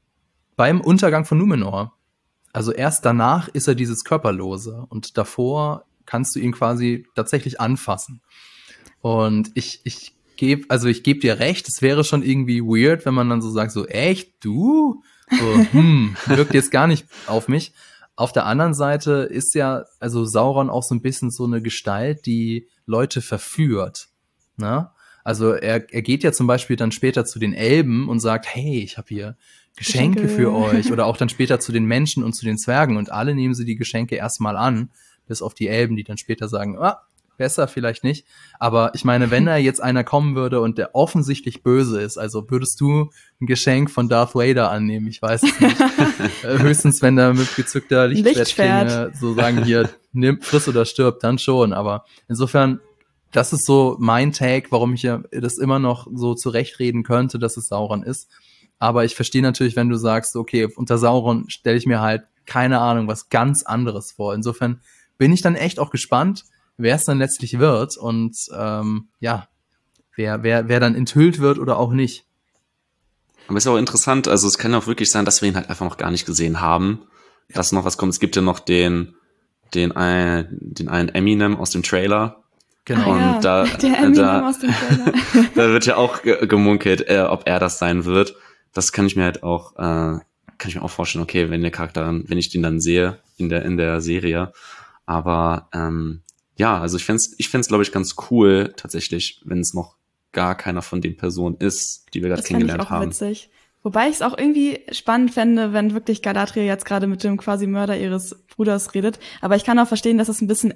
beim Untergang von Numenor. Also erst danach ist er dieses Körperlose und davor kannst du ihn quasi tatsächlich anfassen. Und ich, ich gebe, also ich gebe dir recht, es wäre schon irgendwie weird, wenn man dann so sagt, so echt, du? So, hm, wirkt jetzt gar nicht auf mich. Auf der anderen Seite ist ja, also Sauron auch so ein bisschen so eine Gestalt, die Leute verführt. Ne? Also er, er geht ja zum Beispiel dann später zu den Elben und sagt, hey, ich habe hier Geschenke, Geschenke. für euch. Oder auch dann später zu den Menschen und zu den Zwergen. Und alle nehmen sie die Geschenke erstmal an, bis auf die Elben, die dann später sagen, ah, besser vielleicht nicht. Aber ich meine, wenn da jetzt einer kommen würde und der offensichtlich böse ist, also würdest du ein Geschenk von Darth Vader annehmen? Ich weiß es nicht. Äh, Höchstens, wenn da mit gezückter Lichtschwertklinge Lichtschwert. so sagen, hier, nimm, friss oder stirb, dann schon. Aber insofern, das ist so mein Take, warum ich ja das immer noch so zurechtreden könnte, dass es Sauron ist. Aber ich verstehe natürlich, wenn du sagst, okay, unter Sauron stelle ich mir halt, keine Ahnung, was ganz anderes vor. Insofern bin ich dann echt auch gespannt, wer es dann letztlich wird und ähm, ja, wer, wer, wer dann enthüllt wird oder auch nicht. Aber ist auch interessant, also es kann auch wirklich sein, dass wir ihn halt einfach noch gar nicht gesehen haben, ja. Dass noch was kommt. Es gibt ja noch den, den, ein, den einen Eminem aus dem Trailer. Genau. Ah, ja, Und da, der Eminem da, aus dem Trailer. da wird ja auch ge- gemunkelt, äh, ob er das sein wird. Das kann ich mir halt auch, äh, kann ich mir auch vorstellen, okay, wenn der Charakter, wenn ich den dann sehe in der, in der Serie. Aber ähm, ja, also ich fänd's, ich fänd's, glaube ich, ganz cool, tatsächlich, wenn es noch gar keiner von den Personen ist, die wir gerade Das fände ich kennengelernt auch haben. witzig. Wobei ich es auch irgendwie spannend fände, wenn wirklich Galadriel jetzt gerade mit dem quasi Mörder ihres Bruders redet. Aber ich kann auch verstehen, dass es ein bisschen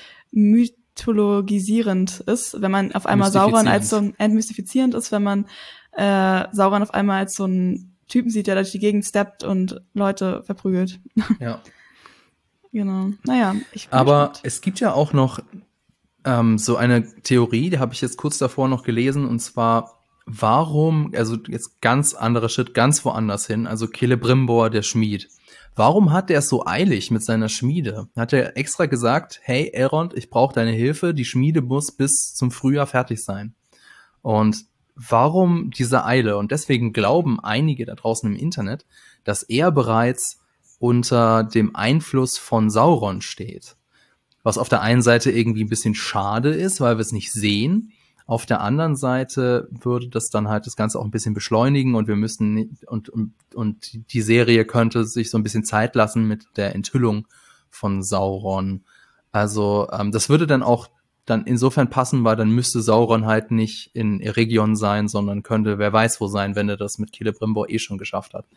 entmythologisierend ist, wenn man auf einmal Sauron als so ein entmystifizierend ist, wenn man äh, Sauron auf einmal als so ein Typen sieht, der durch die Gegend steppt und Leute verprügelt. Ja. Genau. Naja, ich bin Aber gespannt. es gibt ja auch noch ähm, so eine Theorie, die habe ich jetzt kurz davor noch gelesen, und zwar, warum, also jetzt ganz anderer Schritt, ganz woanders hin, also Celebrimbor, der Schmied. Warum hat der es so eilig mit seiner Schmiede? Hat er extra gesagt, hey Elrond, ich brauche deine Hilfe, die Schmiede muss bis zum Frühjahr fertig sein. Und warum diese Eile? Und deswegen glauben einige da draußen im Internet, dass er bereits unter dem Einfluss von Sauron steht. Was auf der einen Seite irgendwie ein bisschen schade ist, weil wir es nicht sehen. Auf der anderen Seite würde das dann halt das Ganze auch ein bisschen beschleunigen und wir müssten und, und, und die Serie könnte sich so ein bisschen Zeit lassen mit der Enthüllung von Sauron. Also ähm, das würde dann auch dann insofern passen, weil dann müsste Sauron halt nicht in Eregion sein, sondern könnte wer weiß wo sein, wenn er das mit Celebrimbor eh schon geschafft hat.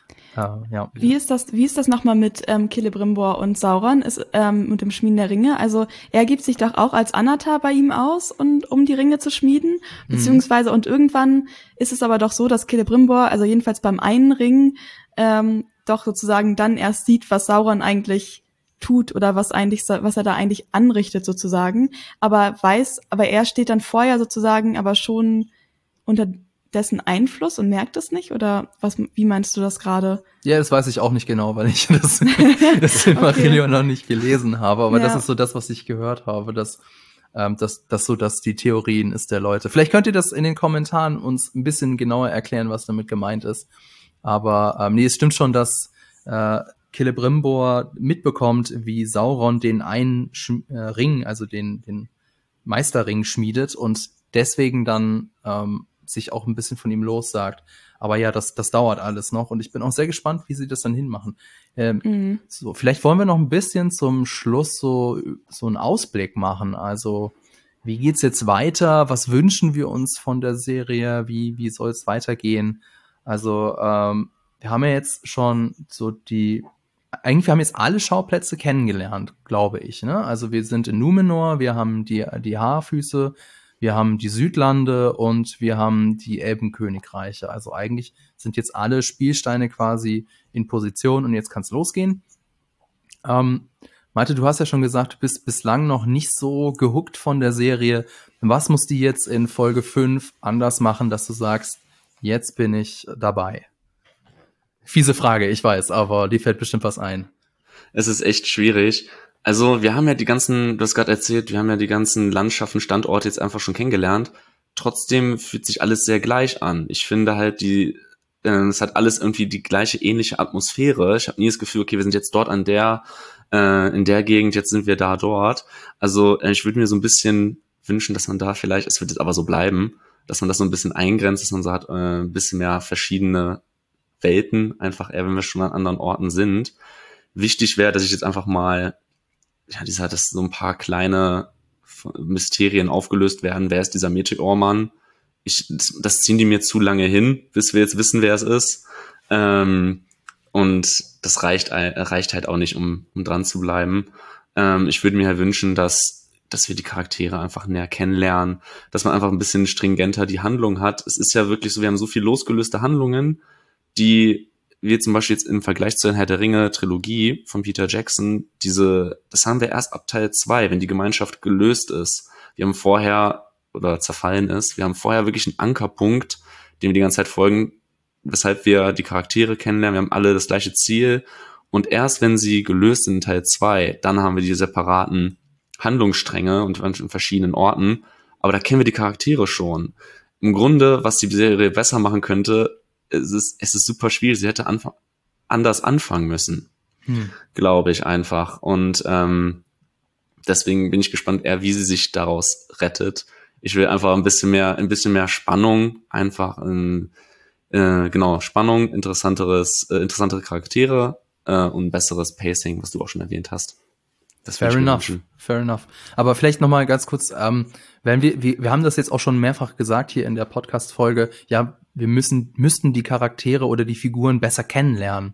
Uh, ja. Wie ist das, wie ist das nochmal mit ähm, Celebrimbor und Sauron, ist, ähm, mit dem Schmieden der Ringe? Also er gibt sich doch auch als Anatar bei ihm aus, und, um die Ringe zu schmieden, beziehungsweise, und irgendwann ist es aber doch so, dass Celebrimbor, also jedenfalls beim einen Ring, ähm, doch sozusagen dann erst sieht, was Sauron eigentlich tut oder was eigentlich, was er da eigentlich anrichtet sozusagen, aber weiß, aber er steht dann vorher sozusagen aber schon unter dessen Einfluss und merkt es nicht? Oder was? Wie meinst du das gerade? Ja, das weiß ich auch nicht genau, weil ich das, das Silmarillion okay. noch nicht gelesen habe. Aber ja. das ist so das, was ich gehört habe, dass ähm, dass das so, dass die Theorien ist der Leute. Vielleicht könnt ihr das in den Kommentaren uns ein bisschen genauer erklären, was damit gemeint ist. Aber ähm, nee, es stimmt schon, dass äh, Celebrimbor mitbekommt, wie Sauron den einen Sch- äh, Ring, also den den Meisterring schmiedet und deswegen dann ähm, sich auch ein bisschen von ihm lossagt. Aber ja, das, das dauert alles noch und ich bin auch sehr gespannt, wie sie das dann hinmachen. Ähm, mhm. So, vielleicht wollen wir noch ein bisschen zum Schluss so, so einen Ausblick machen. Also, wie geht's jetzt weiter? Was wünschen wir uns von der Serie? Wie, wie soll es weitergehen? Also, ähm, wir haben ja jetzt schon so die, eigentlich, wir haben jetzt alle Schauplätze kennengelernt, glaube ich, ne? Also, wir sind in Numenor, wir haben die, die Haarfüße, wir haben die Südlande und wir haben die Elbenkönigreiche. Also eigentlich sind jetzt alle Spielsteine quasi in Position und jetzt kann es losgehen. Ähm, Malte, du hast ja schon gesagt, du bist bislang noch nicht so gehuckt von der Serie. Was muss die jetzt in Folge fünf anders machen, dass du sagst, jetzt bin ich dabei? Fiese Frage, ich weiß, aber dir fällt bestimmt was ein. Es ist echt schwierig. Also wir haben ja die ganzen, du hast gerade erzählt, wir haben ja die ganzen Landschaften, Standorte jetzt einfach schon kennengelernt. Trotzdem fühlt sich alles sehr gleich an. Ich finde halt, die, äh, es hat alles irgendwie die gleiche, ähnliche Atmosphäre. Ich habe nie das Gefühl, okay, wir sind jetzt dort an der, äh, in der Gegend, jetzt sind wir da, dort. Also äh, ich würde mir so ein bisschen wünschen, dass man da vielleicht, es wird jetzt aber so bleiben, dass man das so ein bisschen eingrenzt, dass man so hat, äh, ein bisschen mehr verschiedene Welten, einfach eher, wenn wir schon an anderen Orten sind. Wichtig wäre, dass ich jetzt einfach mal ja, dieser, dass so ein paar kleine Mysterien aufgelöst werden. Wer ist dieser Meteormann? Ich, das, das ziehen die mir zu lange hin, bis wir jetzt wissen, wer es ist. Ähm, und das reicht, reicht halt auch nicht, um, um dran zu bleiben. Ähm, ich würde mir halt wünschen, dass, dass wir die Charaktere einfach näher kennenlernen, dass man einfach ein bisschen stringenter die Handlung hat. Es ist ja wirklich so, wir haben so viel losgelöste Handlungen, die wir zum Beispiel jetzt im Vergleich zur Herr der Ringe Trilogie von Peter Jackson, diese, das haben wir erst ab Teil zwei, wenn die Gemeinschaft gelöst ist. Wir haben vorher, oder zerfallen ist, wir haben vorher wirklich einen Ankerpunkt, dem wir die ganze Zeit folgen, weshalb wir die Charaktere kennenlernen, wir haben alle das gleiche Ziel und erst wenn sie gelöst sind in Teil zwei, dann haben wir die separaten Handlungsstränge und in verschiedenen Orten, aber da kennen wir die Charaktere schon. Im Grunde, was die Serie besser machen könnte, es ist, es ist super schwierig. Sie hätte anf- anders anfangen müssen, hm. glaube ich einfach. Und ähm, deswegen bin ich gespannt, eher wie sie sich daraus rettet. Ich will einfach ein bisschen mehr, ein bisschen mehr Spannung, einfach in, äh, genau Spannung, interessanteres, äh, interessantere Charaktere äh, und besseres Pacing, was du auch schon erwähnt hast. Das fair enough, wünschen. fair enough. Aber vielleicht noch mal ganz kurz, ähm, wenn wir, wir, wir haben das jetzt auch schon mehrfach gesagt hier in der Podcast-Folge, ja, wir müssen, müssten die Charaktere oder die Figuren besser kennenlernen.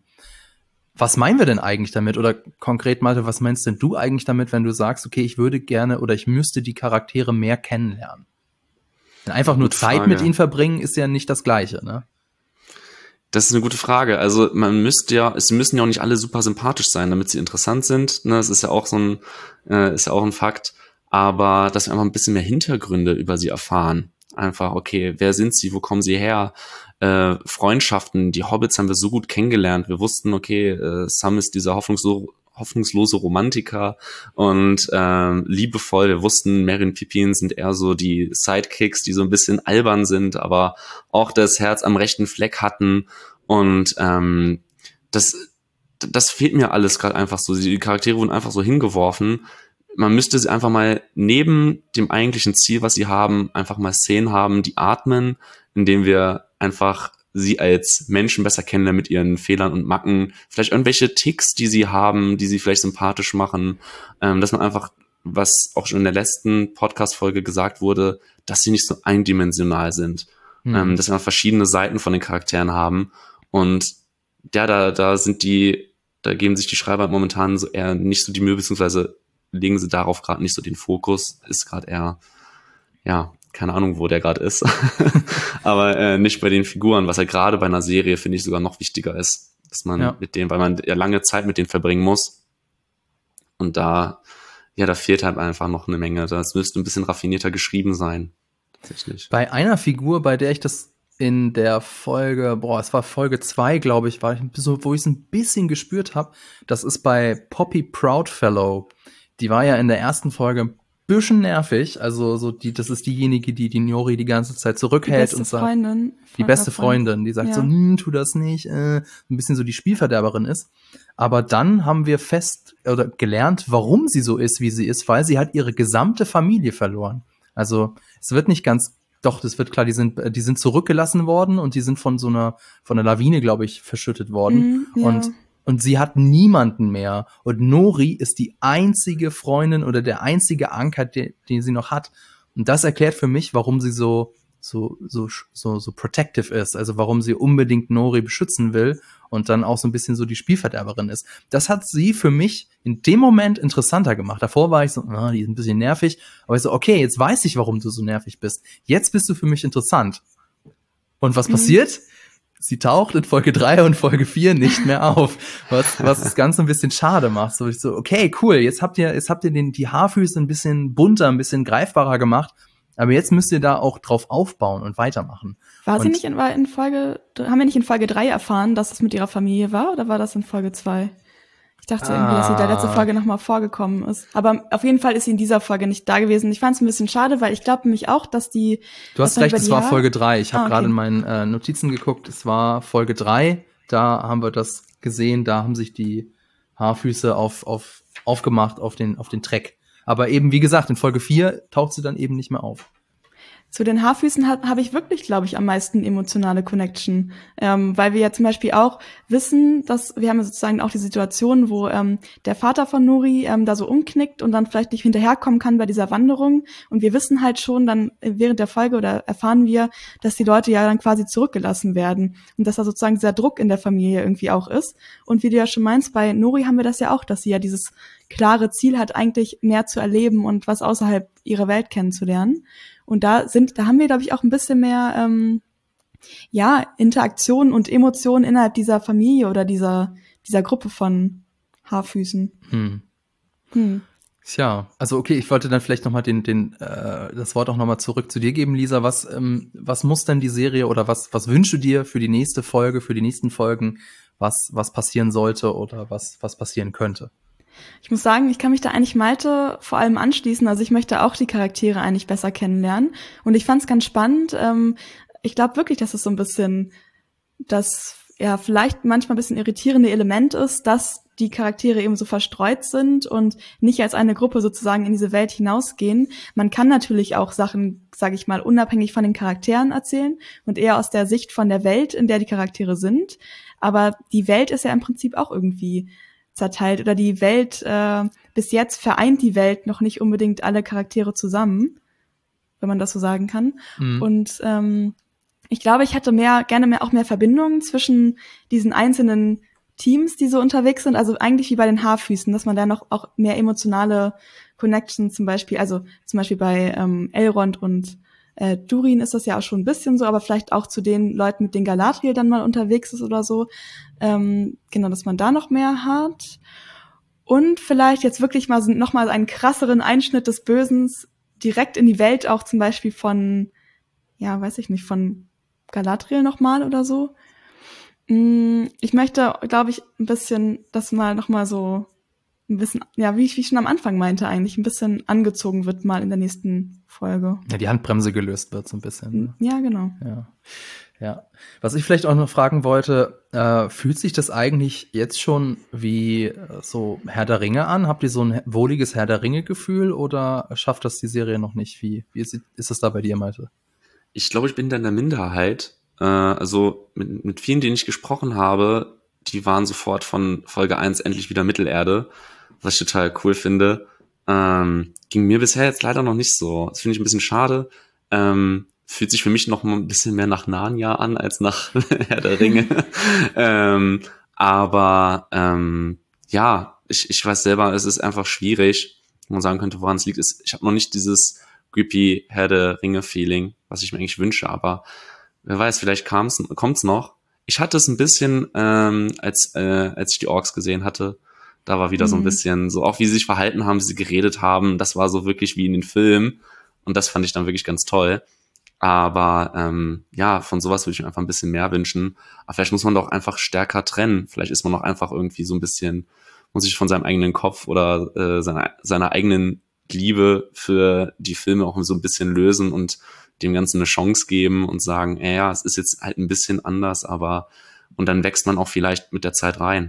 Was meinen wir denn eigentlich damit? Oder konkret, Malte, was meinst denn du eigentlich damit, wenn du sagst, okay, ich würde gerne oder ich müsste die Charaktere mehr kennenlernen? Denn einfach nur Zeit Frage. mit ihnen verbringen ist ja nicht das Gleiche, ne? Das ist eine gute Frage. Also man müsste ja, es müssen ja auch nicht alle super sympathisch sein, damit sie interessant sind. Ne, das ist ja auch so ein, äh, ist ja auch ein Fakt. Aber dass wir einfach ein bisschen mehr Hintergründe über sie erfahren. Einfach, okay, wer sind sie, wo kommen sie her? Äh, Freundschaften, die Hobbits haben wir so gut kennengelernt. Wir wussten, okay, äh, Sam ist dieser hoffnungslo- hoffnungslose Romantiker und äh, liebevoll. Wir wussten, Merry und Pippin sind eher so die Sidekicks, die so ein bisschen albern sind, aber auch das Herz am rechten Fleck hatten. Und ähm, das, das fehlt mir alles gerade einfach so. Die Charaktere wurden einfach so hingeworfen. Man müsste sie einfach mal neben dem eigentlichen Ziel, was sie haben, einfach mal Szenen haben, die atmen, indem wir einfach sie als Menschen besser kennenlernen mit ihren Fehlern und Macken, vielleicht irgendwelche Ticks, die sie haben, die sie vielleicht sympathisch machen, ähm, dass man einfach, was auch schon in der letzten Podcast-Folge gesagt wurde, dass sie nicht so eindimensional sind, mhm. ähm, dass wir verschiedene Seiten von den Charakteren haben und ja, da, da sind die, da geben sich die Schreiber momentan so eher nicht so die Mühe, beziehungsweise legen sie darauf gerade nicht so den Fokus, ist gerade eher, ja, keine Ahnung, wo der gerade ist, aber äh, nicht bei den Figuren, was ja gerade bei einer Serie, finde ich, sogar noch wichtiger ist, dass man ja. mit denen, weil man ja lange Zeit mit denen verbringen muss und da, ja, da fehlt halt einfach noch eine Menge, das müsste ein bisschen raffinierter geschrieben sein, tatsächlich. Bei einer Figur, bei der ich das in der Folge, boah, es war Folge zwei, glaube ich, war ich so, wo ich es ein bisschen gespürt habe, das ist bei Poppy Proudfellow, die war ja in der ersten Folge bisschen nervig, also so die, das ist diejenige, die die Nori die ganze Zeit zurückhält und sagt, Freundin, die beste Freundin, die sagt ja. so, hm, tu das nicht, äh, ein bisschen so die Spielverderberin ist. Aber dann haben wir fest oder gelernt, warum sie so ist, wie sie ist, weil sie hat ihre gesamte Familie verloren. Also es wird nicht ganz, doch, das wird klar, die sind, die sind zurückgelassen worden und die sind von so einer, von einer Lawine, glaube ich, verschüttet worden. Mm, ja. Und Und sie hat niemanden mehr. Und Nori ist die einzige Freundin oder der einzige Anker, den, den sie noch hat. Und das erklärt für mich, warum sie so, so, so, so, so protective ist. Also warum sie unbedingt Nori beschützen will und dann auch so ein bisschen so die Spielverderberin ist. Das hat sie für mich in dem Moment interessanter gemacht. Davor war ich so, ah, die ist ein bisschen nervig. Aber ich so, okay, jetzt weiß ich, warum du so nervig bist. Jetzt bist du für mich interessant. Und was mhm. passiert? Sie taucht in Folge drei und Folge vier nicht mehr auf, was, was das Ganze ein bisschen schade macht. So, ich so, okay, cool, jetzt habt ihr, jetzt habt ihr den, die Haarfüße ein bisschen bunter, ein bisschen greifbarer gemacht, aber jetzt müsst ihr da auch drauf aufbauen und weitermachen. War und sie nicht in, war in Folge, haben wir nicht in Folge drei erfahren, dass es mit ihrer Familie war, oder war das in Folge zwei? Ich dachte ah. irgendwie, dass sie in der letzten Folge nochmal vorgekommen ist. Aber auf jeden Fall ist sie in dieser Folge nicht da gewesen. Ich fand es ein bisschen schade, weil ich glaube nämlich auch, dass die... Du hast recht, es war Folge drei. Ich habe ah, okay. gerade in meinen äh, Notizen geguckt. Es war Folge drei. Da haben wir das gesehen. Da haben sich die Haarfüße auf, auf, aufgemacht auf den, auf den Track. Aber eben, wie gesagt, in Folge vier taucht sie dann eben nicht mehr auf. Zu den Haarfüßen habe hab ich wirklich, glaube ich, am meisten emotionale Connection, ähm, weil wir ja zum Beispiel auch wissen, dass wir haben ja sozusagen auch die Situation, wo ähm, der Vater von Nori ähm, da so umknickt und dann vielleicht nicht hinterherkommen kann bei dieser Wanderung und wir wissen halt schon dann während der Folge oder erfahren wir, dass die Leute ja dann quasi zurückgelassen werden und dass da sozusagen dieser Druck in der Familie irgendwie auch ist und wie du ja schon meinst, bei Nori haben wir das ja auch, dass sie ja dieses klare Ziel hat, eigentlich mehr zu erleben und was außerhalb ihrer Welt kennenzulernen. Und da sind, da haben wir, glaube ich, auch ein bisschen mehr, ähm, ja, Interaktion und Emotionen innerhalb dieser Familie oder dieser, dieser Gruppe von Haarfüßen. Hm. Hm. Tja, also okay, ich wollte dann vielleicht nochmal den, den, äh, das Wort auch nochmal zurück zu dir geben, Lisa. Was, ähm, was muss denn die Serie oder was, was wünschst du dir für die nächste Folge, für die nächsten Folgen, was, was passieren sollte oder was, was passieren könnte? Ich muss sagen, ich kann mich da eigentlich Malte vor allem anschließen. Also ich möchte auch die Charaktere eigentlich besser kennenlernen. Und ich fand es ganz spannend. Ähm, ich glaube wirklich, dass es so ein bisschen das ja vielleicht manchmal ein bisschen irritierende Element ist, dass die Charaktere eben so verstreut sind und nicht als eine Gruppe sozusagen in diese Welt hinausgehen. Man kann natürlich auch Sachen, sage ich mal, unabhängig von den Charakteren erzählen und eher aus der Sicht von der Welt, in der die Charaktere sind. Aber die Welt ist ja im Prinzip auch irgendwie zerteilt oder die Welt, äh, bis jetzt vereint die Welt noch nicht unbedingt alle Charaktere zusammen, wenn man das so sagen kann. Mhm. Und ähm, ich glaube, ich hätte mehr gerne mehr auch mehr Verbindungen zwischen diesen einzelnen Teams, die so unterwegs sind, also eigentlich wie bei den Haarfüßen, dass man da noch auch mehr emotionale Connections zum Beispiel, also zum Beispiel bei ähm, Elrond und äh, Durin ist das ja auch schon ein bisschen so, aber vielleicht auch zu den Leuten, mit denen Galadriel dann mal unterwegs ist oder so. Ähm, genau, dass man da noch mehr hat. Und vielleicht jetzt wirklich mal noch mal einen krasseren Einschnitt des Bösens direkt in die Welt auch zum Beispiel von, ja, weiß ich nicht, von Galadriel noch mal oder so. Ich möchte, glaube ich, ein bisschen das mal noch mal so ein bisschen, ja, wie ich, wie ich schon am Anfang meinte eigentlich, ein bisschen angezogen wird mal in der nächsten Folge. Ja, die Handbremse gelöst wird so ein bisschen. Ne? Ja, genau. Ja. Ja. Was ich vielleicht auch noch fragen wollte, äh, fühlt sich das eigentlich jetzt schon wie äh, so Herr der Ringe an? Habt ihr so ein wohliges Herr der Ringe-Gefühl oder schafft das die Serie noch nicht? Wie, wie ist, ist das da bei dir, Malte? Ich glaube, ich bin da in der Minderheit. Äh, also mit, mit vielen, denen ich gesprochen habe, die waren sofort von Folge eins endlich wieder Mittelerde, was ich total cool finde. Ähm, ging mir bisher jetzt leider noch nicht so. Das finde ich ein bisschen schade. Ähm, fühlt sich für mich noch mal ein bisschen mehr nach Narnia an als nach Herr der Ringe. ähm, Aber ähm, ja, ich, ich weiß selber, es ist einfach schwierig, wo man sagen könnte, woran es liegt. Ist, ich habe noch nicht dieses creepy Herr der Ringe-Feeling, was ich mir eigentlich wünsche, aber wer weiß, vielleicht kommt's noch. Ich hatte es ein bisschen, ähm, als äh, als ich die Orks gesehen hatte, da war wieder mhm. so ein bisschen so, auch wie sie sich verhalten haben, wie sie geredet haben, das war so wirklich wie in den Filmen und das fand ich dann wirklich ganz toll. Aber ähm, ja, von sowas würde ich mir einfach ein bisschen mehr wünschen. Aber vielleicht muss man doch einfach stärker trennen. Vielleicht ist man auch einfach irgendwie so ein bisschen, muss sich von seinem eigenen Kopf oder äh, seiner, seiner eigenen Liebe für die Filme auch so ein bisschen lösen und dem Ganzen eine Chance geben und sagen, äh, ja, es ist jetzt halt ein bisschen anders, aber und dann wächst man auch vielleicht mit der Zeit rein.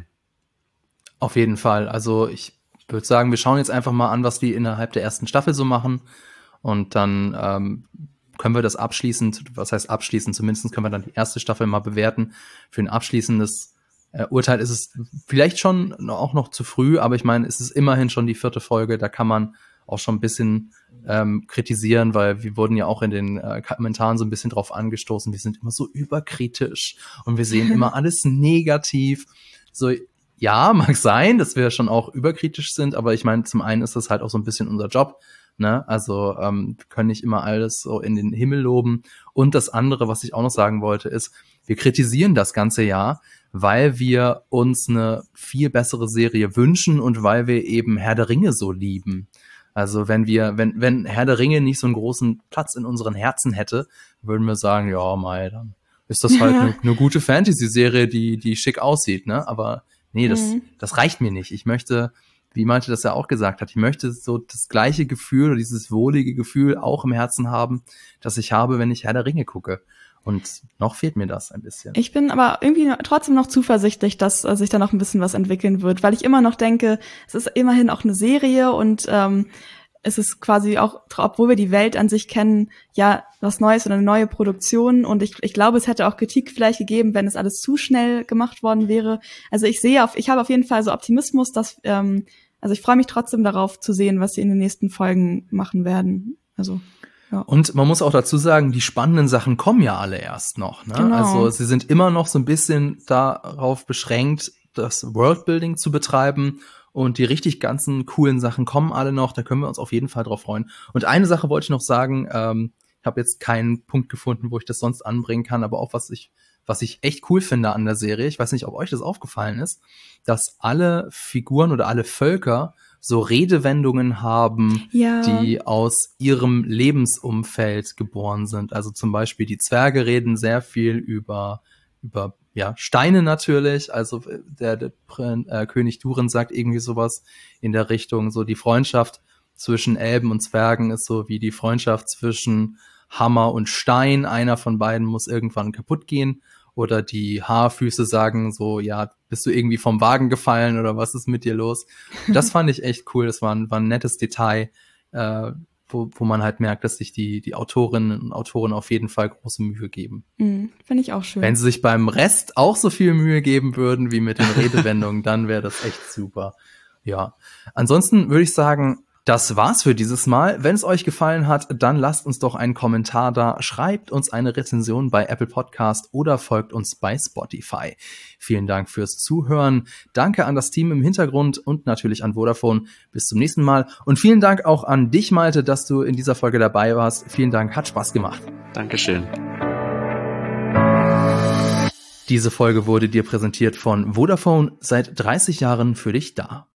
Auf jeden Fall. Also ich würde sagen, wir schauen jetzt einfach mal an, was die innerhalb der ersten Staffel so machen und dann ähm, können wir das abschließend, was heißt abschließend, zumindest können wir dann die erste Staffel mal bewerten. Für ein abschließendes äh, Urteil ist es vielleicht schon auch noch zu früh, aber ich meine, es ist immerhin schon die vierte Folge, da kann man auch schon ein bisschen ähm, kritisieren, weil wir wurden ja auch in den äh, Kommentaren so ein bisschen drauf angestoßen, wir sind immer so überkritisch und wir sehen immer alles negativ. So, ja, mag sein, dass wir schon auch überkritisch sind, aber ich meine, zum einen ist das halt auch so ein bisschen unser Job, ne? Also ähm, wir können nicht immer alles so in den Himmel loben. Und das andere, was ich auch noch sagen wollte, ist, wir kritisieren das ganze Jahr, weil wir uns eine viel bessere Serie wünschen und weil wir eben Herr der Ringe so lieben. Also wenn wir, wenn, wenn Herr der Ringe nicht so einen großen Platz in unseren Herzen hätte, würden wir sagen, ja, mei, dann ist das halt eine, eine gute Fantasy-Serie, die, die schick aussieht, ne? Aber nee, das, mhm. das reicht mir nicht. Ich möchte, wie Malte das ja auch gesagt hat, ich möchte so das gleiche Gefühl oder dieses wohlige Gefühl auch im Herzen haben, das ich habe, wenn ich Herr der Ringe gucke. Und noch fehlt mir das ein bisschen. Ich bin aber irgendwie trotzdem noch zuversichtlich, dass äh, sich da noch ein bisschen was entwickeln wird, weil ich immer noch denke, es ist immerhin auch eine Serie und ähm, es ist quasi auch, obwohl wir die Welt an sich kennen, ja, was Neues oder eine neue Produktion. Und ich, ich glaube, es hätte auch Kritik vielleicht gegeben, wenn es alles zu schnell gemacht worden wäre. Also ich sehe auf, ich habe auf jeden Fall so Optimismus, dass, ähm, also ich freue mich trotzdem darauf zu sehen, was sie in den nächsten Folgen machen werden. Also ja. Und man muss auch dazu sagen, die spannenden Sachen kommen ja alle erst noch. Ne? Genau. Also sie sind immer noch so ein bisschen darauf beschränkt, das Worldbuilding zu betreiben. Und die richtig ganzen coolen Sachen kommen alle noch. Da können wir uns auf jeden Fall drauf freuen. Und eine Sache wollte ich noch sagen. Ähm, ich habe jetzt keinen Punkt gefunden, wo ich das sonst anbringen kann. Aber auch was ich, was ich echt cool finde an der Serie, ich weiß nicht, ob euch das aufgefallen ist, dass alle Figuren oder alle Völker so Redewendungen haben, ja. die aus ihrem Lebensumfeld geboren sind. Also zum Beispiel die Zwerge reden sehr viel über, über ja, Steine natürlich. Also der, der äh, König Durin sagt irgendwie sowas in der Richtung, so die Freundschaft zwischen Elben und Zwergen ist so wie die Freundschaft zwischen Hammer und Stein. Einer von beiden muss irgendwann kaputt gehen. Oder die Haarfüße sagen so, ja, bist du irgendwie vom Wagen gefallen oder was ist mit dir los? Das fand ich echt cool. Das war ein, war ein nettes Detail, äh, wo, wo man halt merkt, dass sich die, die Autorinnen und Autoren auf jeden Fall große Mühe geben. Mhm, finde ich auch schön. Wenn sie sich beim Rest auch so viel Mühe geben würden wie mit den Redewendungen, dann wäre das echt super. Ja, ansonsten würde ich sagen, das war's für dieses Mal. Wenn es euch gefallen hat, dann lasst uns doch einen Kommentar da, schreibt uns eine Rezension bei Apple Podcast oder folgt uns bei Spotify. Vielen Dank fürs Zuhören. Danke an das Team im Hintergrund und natürlich an Vodafone. Bis zum nächsten Mal. Und vielen Dank auch an dich, Malte, dass du in dieser Folge dabei warst. Vielen Dank, hat Spaß gemacht. Dankeschön. Diese Folge wurde dir präsentiert von Vodafone, seit dreißig Jahren für dich da.